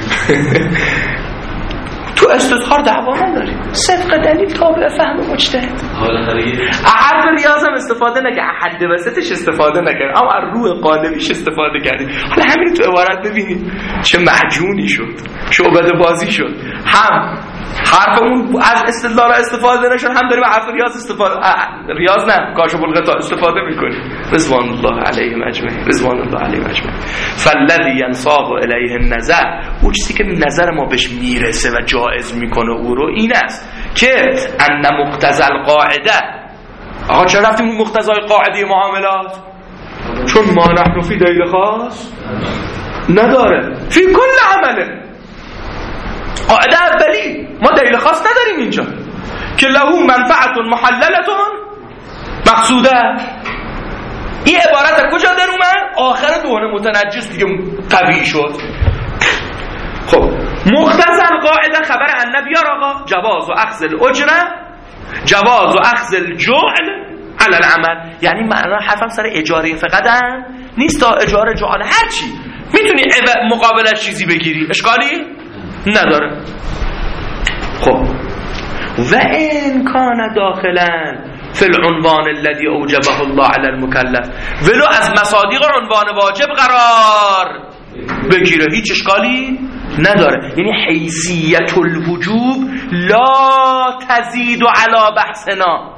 تو استظهار دعوا نداری، صدق دلیل تابع فهم مجتهد. حرف ریاض هم استفاده نکرد، حد وسطش استفاده نکرد، اما از روح قالبیش استفاده کردی. حالا همین تو عبارت ببینید چه معجونی شد، شعبده بازی شد. هم حرفمون از استدلال استفاده نشد، هم داریم حرف ریاض استفاده ریاض نه کاشف الغطا استفاده میکنیم. رضوان الله علیهم اجمعین، رضوان الله علیهم اجمعین. فالذی ينصاغ الیه النظر، اون چیزی که نظر ما بهش میرسه و جایز میکنه او رو این است که ان مقتضى القاعده. آقا چرا رفتیم مقتضای قاعده معاملات؟ چون ما نحن فی دلیل خاص نداره فی کل عمله. قاعده اولی ما دلیل خاص نداریم اینجا که له منفعت محلله مقصوده. این عبارت کجا در اومد؟ آخر دهن متنجس دیگه طبیعی شد. خب مقتضى القاعده خبر ان بیار آقا جواز و اخذ الاجره، جواز و اخذ الجعل علی العمل. یعنی معنا حرفم سر اجاره فقط نیست، تا اجاره جعل هر چی میتونی مقابلش چیزی بگیری، اشکالی نداره. خب و این کان داخلا فی العنوان الذي اوجبه الله علی المکلف، ولو از مصادیق عنوان واجب قرار بگیره هیچ اشکالی نداره. یعنی حیثیت الوجوب لا تزید علی بحثنا.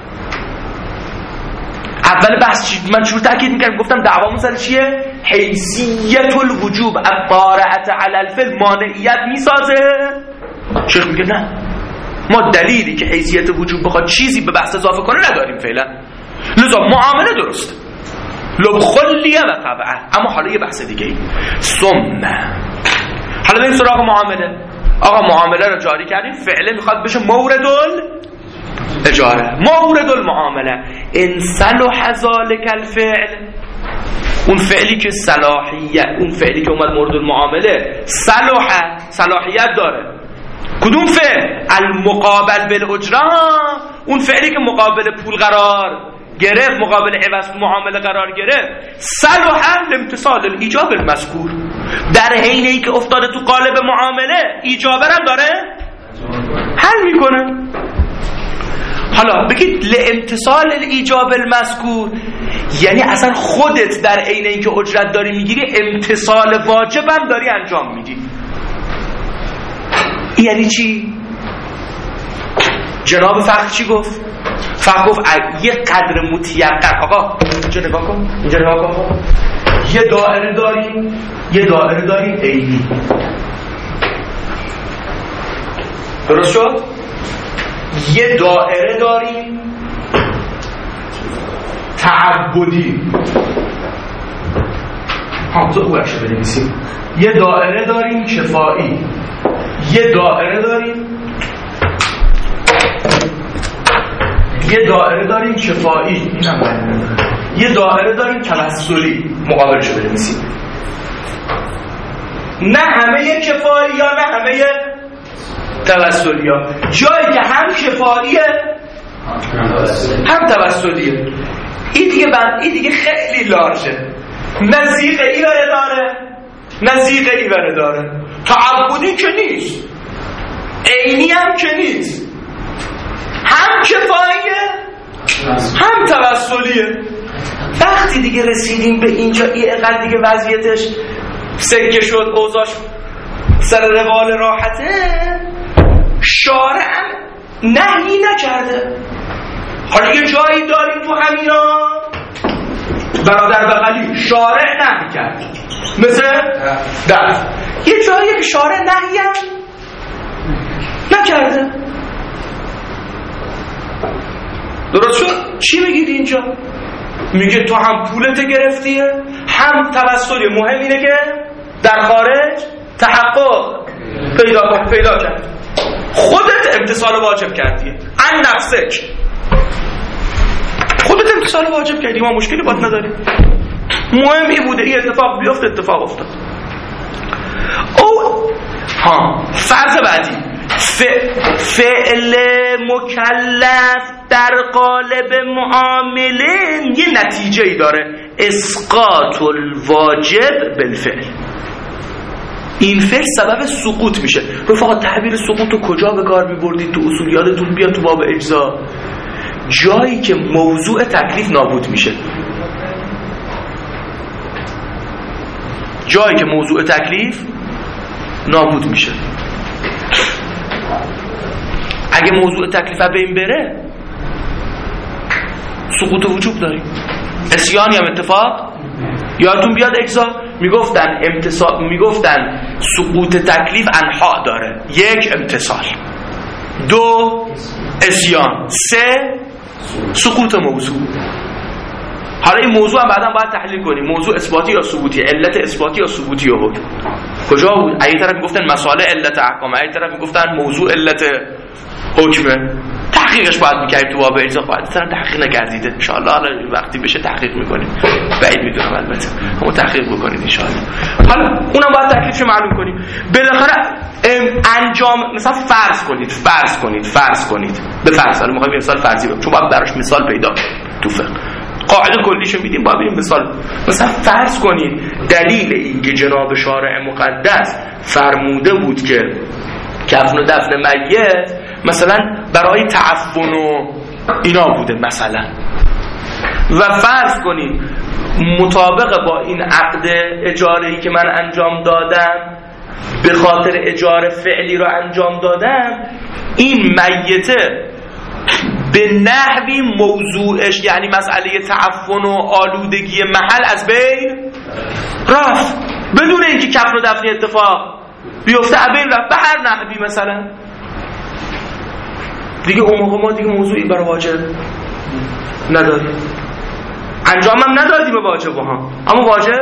اول بحث من چجور تاکید میکردم؟ گفتم دعوامون سر چیه؟ حیثیت الوجوب الطارئه علی الفعل مانعیت میسازه. شیخ میگه نه، ما دلیلی که حیثیت وجوب بخواد چیزی به بحث اضافه کنه نداریم فعلا، لذا معامله درسته لب خلیه و طبعه. اما حالا یه بحث دیگه ای ثم، حالا بریم سراغ معامله. آقا معامله رو جاری کردیم، فعله میخواد بشه مورد اجاره، مورد المعامله. ان صلح ذلك الفعل، اون فعلی که صلاحیت، اون فعلی که اومد مورد المعامله صلاحیت صلاحیت داره. کدوم فعل؟ المقابل بالاجره، اون فعلی که مقابل پول قرار گرفت، مقابل عوض معامله قرار گرفت. صلاح امتصال الایجاب المذکور، در حین ای که افتاده تو قالب معامله ایجاب هم داره حل میکنه. حالا بگید لامتصال الایجاب المذکور یعنی اصلا خودت در عین ای که اجرت داری میگیری امتصال واجب هم داری انجام میدی. یعنی چی؟ جناب فقه چی گفت؟ فقه گفت یه قدر متیقن. آقا اینجا نگاه کن، اینجا نگاه کن، یه دائره داریم، یه دائره داریم عینی، درست شد؟ یه دائره داریم تعبدی، همزه او اکشه بنویسیم. یه دائره داریم شفایی، یه دائره داریم یه دائره داریم شفایی، اینم باید، یه دائره داریم توسلی، مقابلشو بنویسیم. نه همه کفایی یا نه همه توسلی ها، جایی که هم شفاییه هم توسلیه. این دیگه بند، این دیگه خیلی لارجه، نزیق ای بره داره، نزیق ای بره داره، تعبدی که نیست، عینی هم که نیست، هم کفاییه هم توسلیه. وقتی دیگه رسیدیم به اینجا، این اقل دیگه وضعیتش سکه شد، اوضاش سر روال راحته، شارع نهی نکرده. حالا یه جایی داریم تو همینا برادر بغلی شارع نهی کرد، مثل در یه جایی که شارع نهی هم نکرده. درست شد؟ چی میگید اینجا؟ میگه تو هم پولت گرفتیه هم توسلی. مهم اینه که در خارج تحقق پیدا پیدا کرد، خودت امتصال واجب کردی، ان نفسک خودت امتصال واجب کردی، ما مشکلی باید نداریم. مهمی بوده این اتفاق بیفته، اتفاق افتاد. او ها فرض بعدی، فعل مکلف در قالب معامله یه نتیجه ای داره، اسقاط الواجب بالفعل. این فعل سبب سقوط میشه. رفقا تعبیر سقوط رو کجا به کار میبردید تو اصول؟ یادتون بیاد تو باب اجزا، جایی که موضوع تکلیف نابود میشه، جایی که موضوع تکلیف نابود میشه. اگه موضوع تکلیف بین بره سقوط وجوب داریم. اسیانی هم اتفاق یادتون بیاد اجزا میگفتن امتصال، میگفتن سقوط تکلیف انحاء داره، یک امتصال، دو اسیان، سه سقوط موضوع. حالا این موضوع هم بعدا باید تحلیل کنیم، موضوع اثباتی یا ثبوتی، علت اثباتی یا ثبوتی و حکم کجا بود؟ اگه طرف میگفتن مسائل علت احکام، اگه طرف میگفتن موضوع علت حکمه، تحقیقش باید میکردیم تو باب اجزا. باید طرف تحقیق نکردیده ان شاء الله، حالا وقتی بشه تحقیق میکنیم، بعید میدونم البته، اما تحقیق بکنید ان شاء الله. حالا اونم باید تکلیفش معلوم کنیم. بالاخره انجام، مثلا فرض کنید فرض کنید فرض کنید به فرض، حالا میخوایم مثال فرضی بگیم چون باید براش مثال پیدا تو فقه، قاعده کلیشو میدیم، باید بریم مثال. مثلا فرض کنید دلیل این که جناب شارع مقدس فرموده بود که کفن و دفن میت مثلا برای تعفن و اینا بوده مثلا، و فرض کنید مطابق با این عقد اجاره‌ای که من انجام دادم، به خاطر اجاره فعلی رو انجام دادم، این میته به نحوی موضوعش، یعنی مسئله تعفن و آلودگی محل، از بین رفت بدون اینکه کفن و دفن اتفاق بیفته، از بین رفت به هر نحوی مثلا. دیگه اون موقع ما دیگه موضوعی برای واجب نداریم، انجام هم ندادیم به واجب ها، اما واجب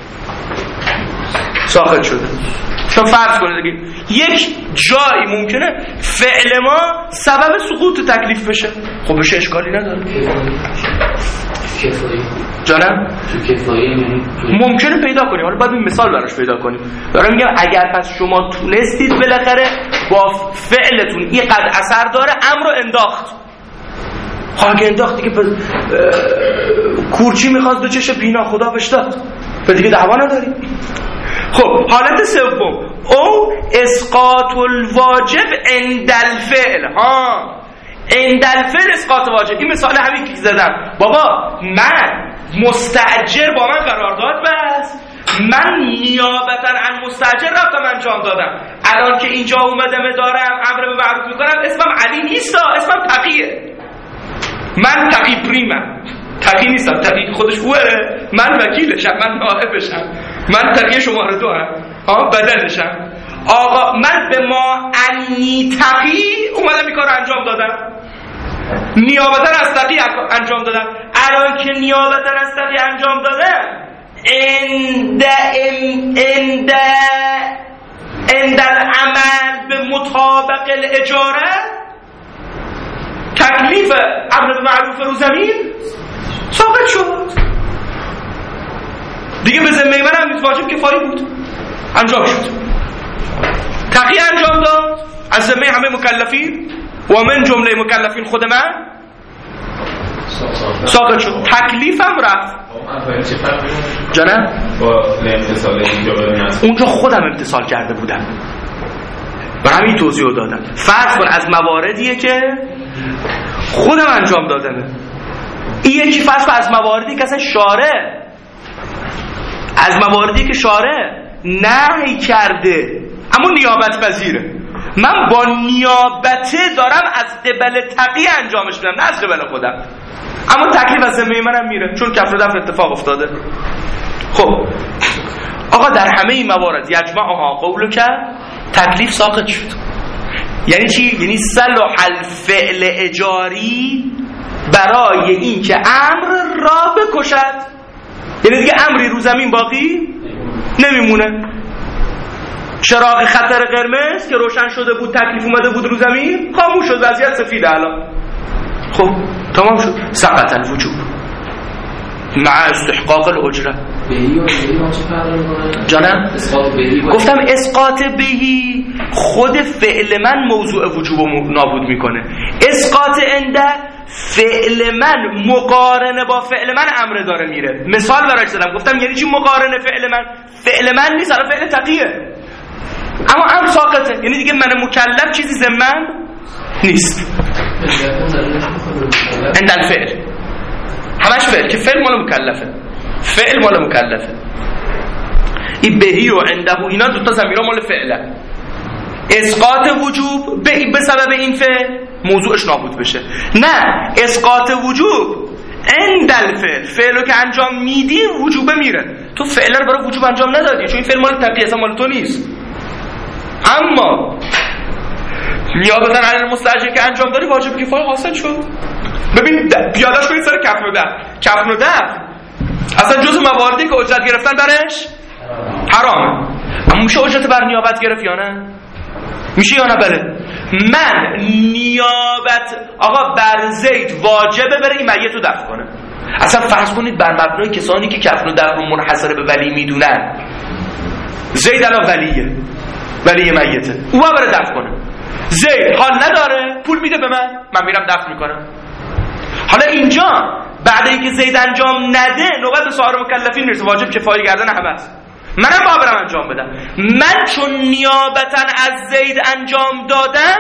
ساخت شده. چون فرض کنید دیگه یک جایی ممکنه فعل ما سبب سقوط تکلیف بشه، خب بشه اشکالی نداره. جانم تو کفایه ممکنه پیدا کنیم. حالا باید این مثال براش پیدا کنیم. دارم میگم اگر پس شما تونستید بالاخره با فعلتون این قد اثر داره امر رو انداخت، اگه انداخت دیگه ب... کورچی میخواست دو چش بینا خدا بهش داد، به دیگه دعوا نداریم. خب حالت سوم او اسقاط الواجب عند الفعل. ها عند الفعل اسقاط واجب. این مثال همین که زدم. بابا من مستاجر با من قرارداد بست، من نیابتا عن مستاجر رفتم انجام دادم. الان که اینجا اومدم دارم امر به معروف میکنم، اسمم علی نیست، اسمم تقیه. من تقی پریمم، تقی نیستم، تقی خودش خوبه، من وکیلشم، من نائبشم، من تقی شماره دو هم ها بدلشم. آقا من به ما انی تقی اومدم این کار انجام دادم، نیابتا از تقی انجام دادم. الان که نیابتا از تقی انجام دادم اند اند اند العمل به مطابق الاجاره، تکلیف امر معروف رو زمین ساقط شد دیگه. به ذمه من هم واجب کفایی بود، انجام شد. تقیه انجام داد از ذمه همه مکلفین و من جمله مکلفین خود من ساقط شد، تکلیفم رفت. جانم با امتصال اینجا اونجا خودم امتصال کرده بودم و همین توضیح رو دادم. فرض کن از مواردیه که خودم انجام دادم. این یکی فرض کن از مواردی که اصلا شارع از مواردی که شارع نهی کرده اما نیابت پذیره. من با نیابته دارم از قبل تقی انجامش میدم، نه از قبل خودم، اما تکلیف از ذمه منم میره چون کفر و دفع اتفاق افتاده. خب آقا در همه این موارد یجمعها قولو کرد، تکلیف ساقط شد. یعنی چی؟ یعنی صلاح الفعل اجاری برای این که امر را بکشد. یعنی دیگه امری رو زمین باقی نمیمونه. چراغ خطر قرمز که روشن شده بود، تکلیف اومده بود رو زمین، خاموش شد، وضعیت سفیده الان. خب تمام شد، سقط الوجوب مع استحقاق الاجره. بهی و بهی ما چه فرق میکنه؟ جانم؟ اسقاط بهی گفتم اسقاط بهی خود فعل من موضوع وجوب رو نابود میکنه. اسقاط انده فعل من مقارنه با فعل من امر داره میره. مثال براش زدم، گفتم یعنی چی مقارنه فعل من؟ فعل من نیست، الان فعل تقیه، اما امر ساقطه. یعنی دیگه من مکلف چیزی ذمن نیست. عند الفعل همش فعل که فعل مال مکلفه، فعل مال مکلفه. این بهی و عنده اینا دوتا ضمیرها مال فعله. اسقاط وجوب به به سبب این فعل موضوعش نابود بشه. نه، اسقاط وجوب عند الفعل، فعلو که انجام میدی وجوبه میره. تو فعل رو برای وجوب انجام ندادی چون این فعل مال تقیه، اصلا مال تو نیست. اما نیابتا عن المستاجر که انجام داری واجب کفایه حاصل شد. ببین پیاده‌اش کنید سر کفن و دفع. کفن و دفع اصلا جزء مواردی که اجرت گرفتن برش حرامه، اما میشه اجرت بر نیابت گرفت یا نه؟ میشه یا نه؟ بله. من نیابت آقا بر زید واجبه بره این میت رو دفع کنه. اصلا فرض کنید بر مبنای کسانی که کفن و دفع رو منحصر به ولی میدونن، زید الان ولیه، ولی میته، او بره دفع کنه. زید حال نداره، پول میده به من، من میرم دفع میکنم. حالا اینجا بعد اینکه زید انجام نده نوبت به سایر مکلفین میرسه، واجب کفایه گردن همه است. منم با برم انجام بدم. من چون نیابتا از زید انجام دادم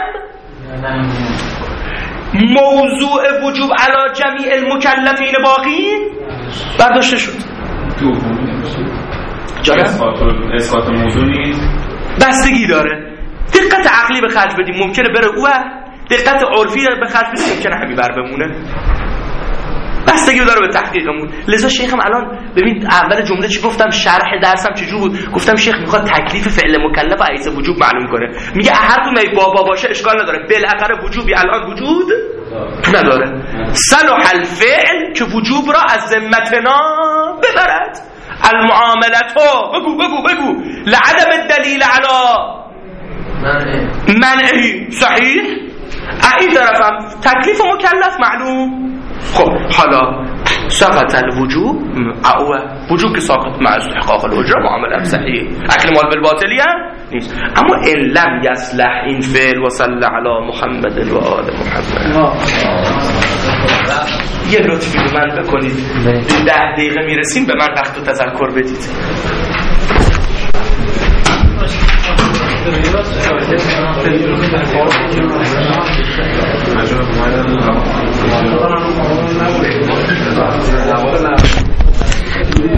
موضوع وجوب علی جمیع المکلفین باقی برداشته شد. اسقاط موضوع نیست، بستگی داره. دقت عقلی به خرج بدیم ممکنه بره او، دقت عرفی به خرج بدیم ممکنه همین بر بمونه. بستگی داره به تحقیقمون. لذا شیخم الان ببین اول جمله چی گفتم، شرح درسم چجور بود؟ گفتم شیخ میخواد تکلیف فعل مکلف و عیز وجوب معلوم کنه. میگه هر کدوم بابا باشه اشکال نداره، بالاخره وجوبی الان وجود نداره. صلاح الفعل که وجوب را از ذمتنا ببرد. المعاملت ها بگو بگو بگو لعدم الدلیل علی منعی صحیح. این طرفم تکلیف مکلف معلوم. خب حالا سقط الوجوب او وجوب که ساقط مع استحقاق الاجره معامله صحیح. اکل مال بالباطلی هم نیست. اما ان لم یصلح این فعل و صلی علی محمد و آل محمد. یه لطفی به من بکنید، ده دقیقه میرسیم، به من وقت و تذکر بدید. Gracias.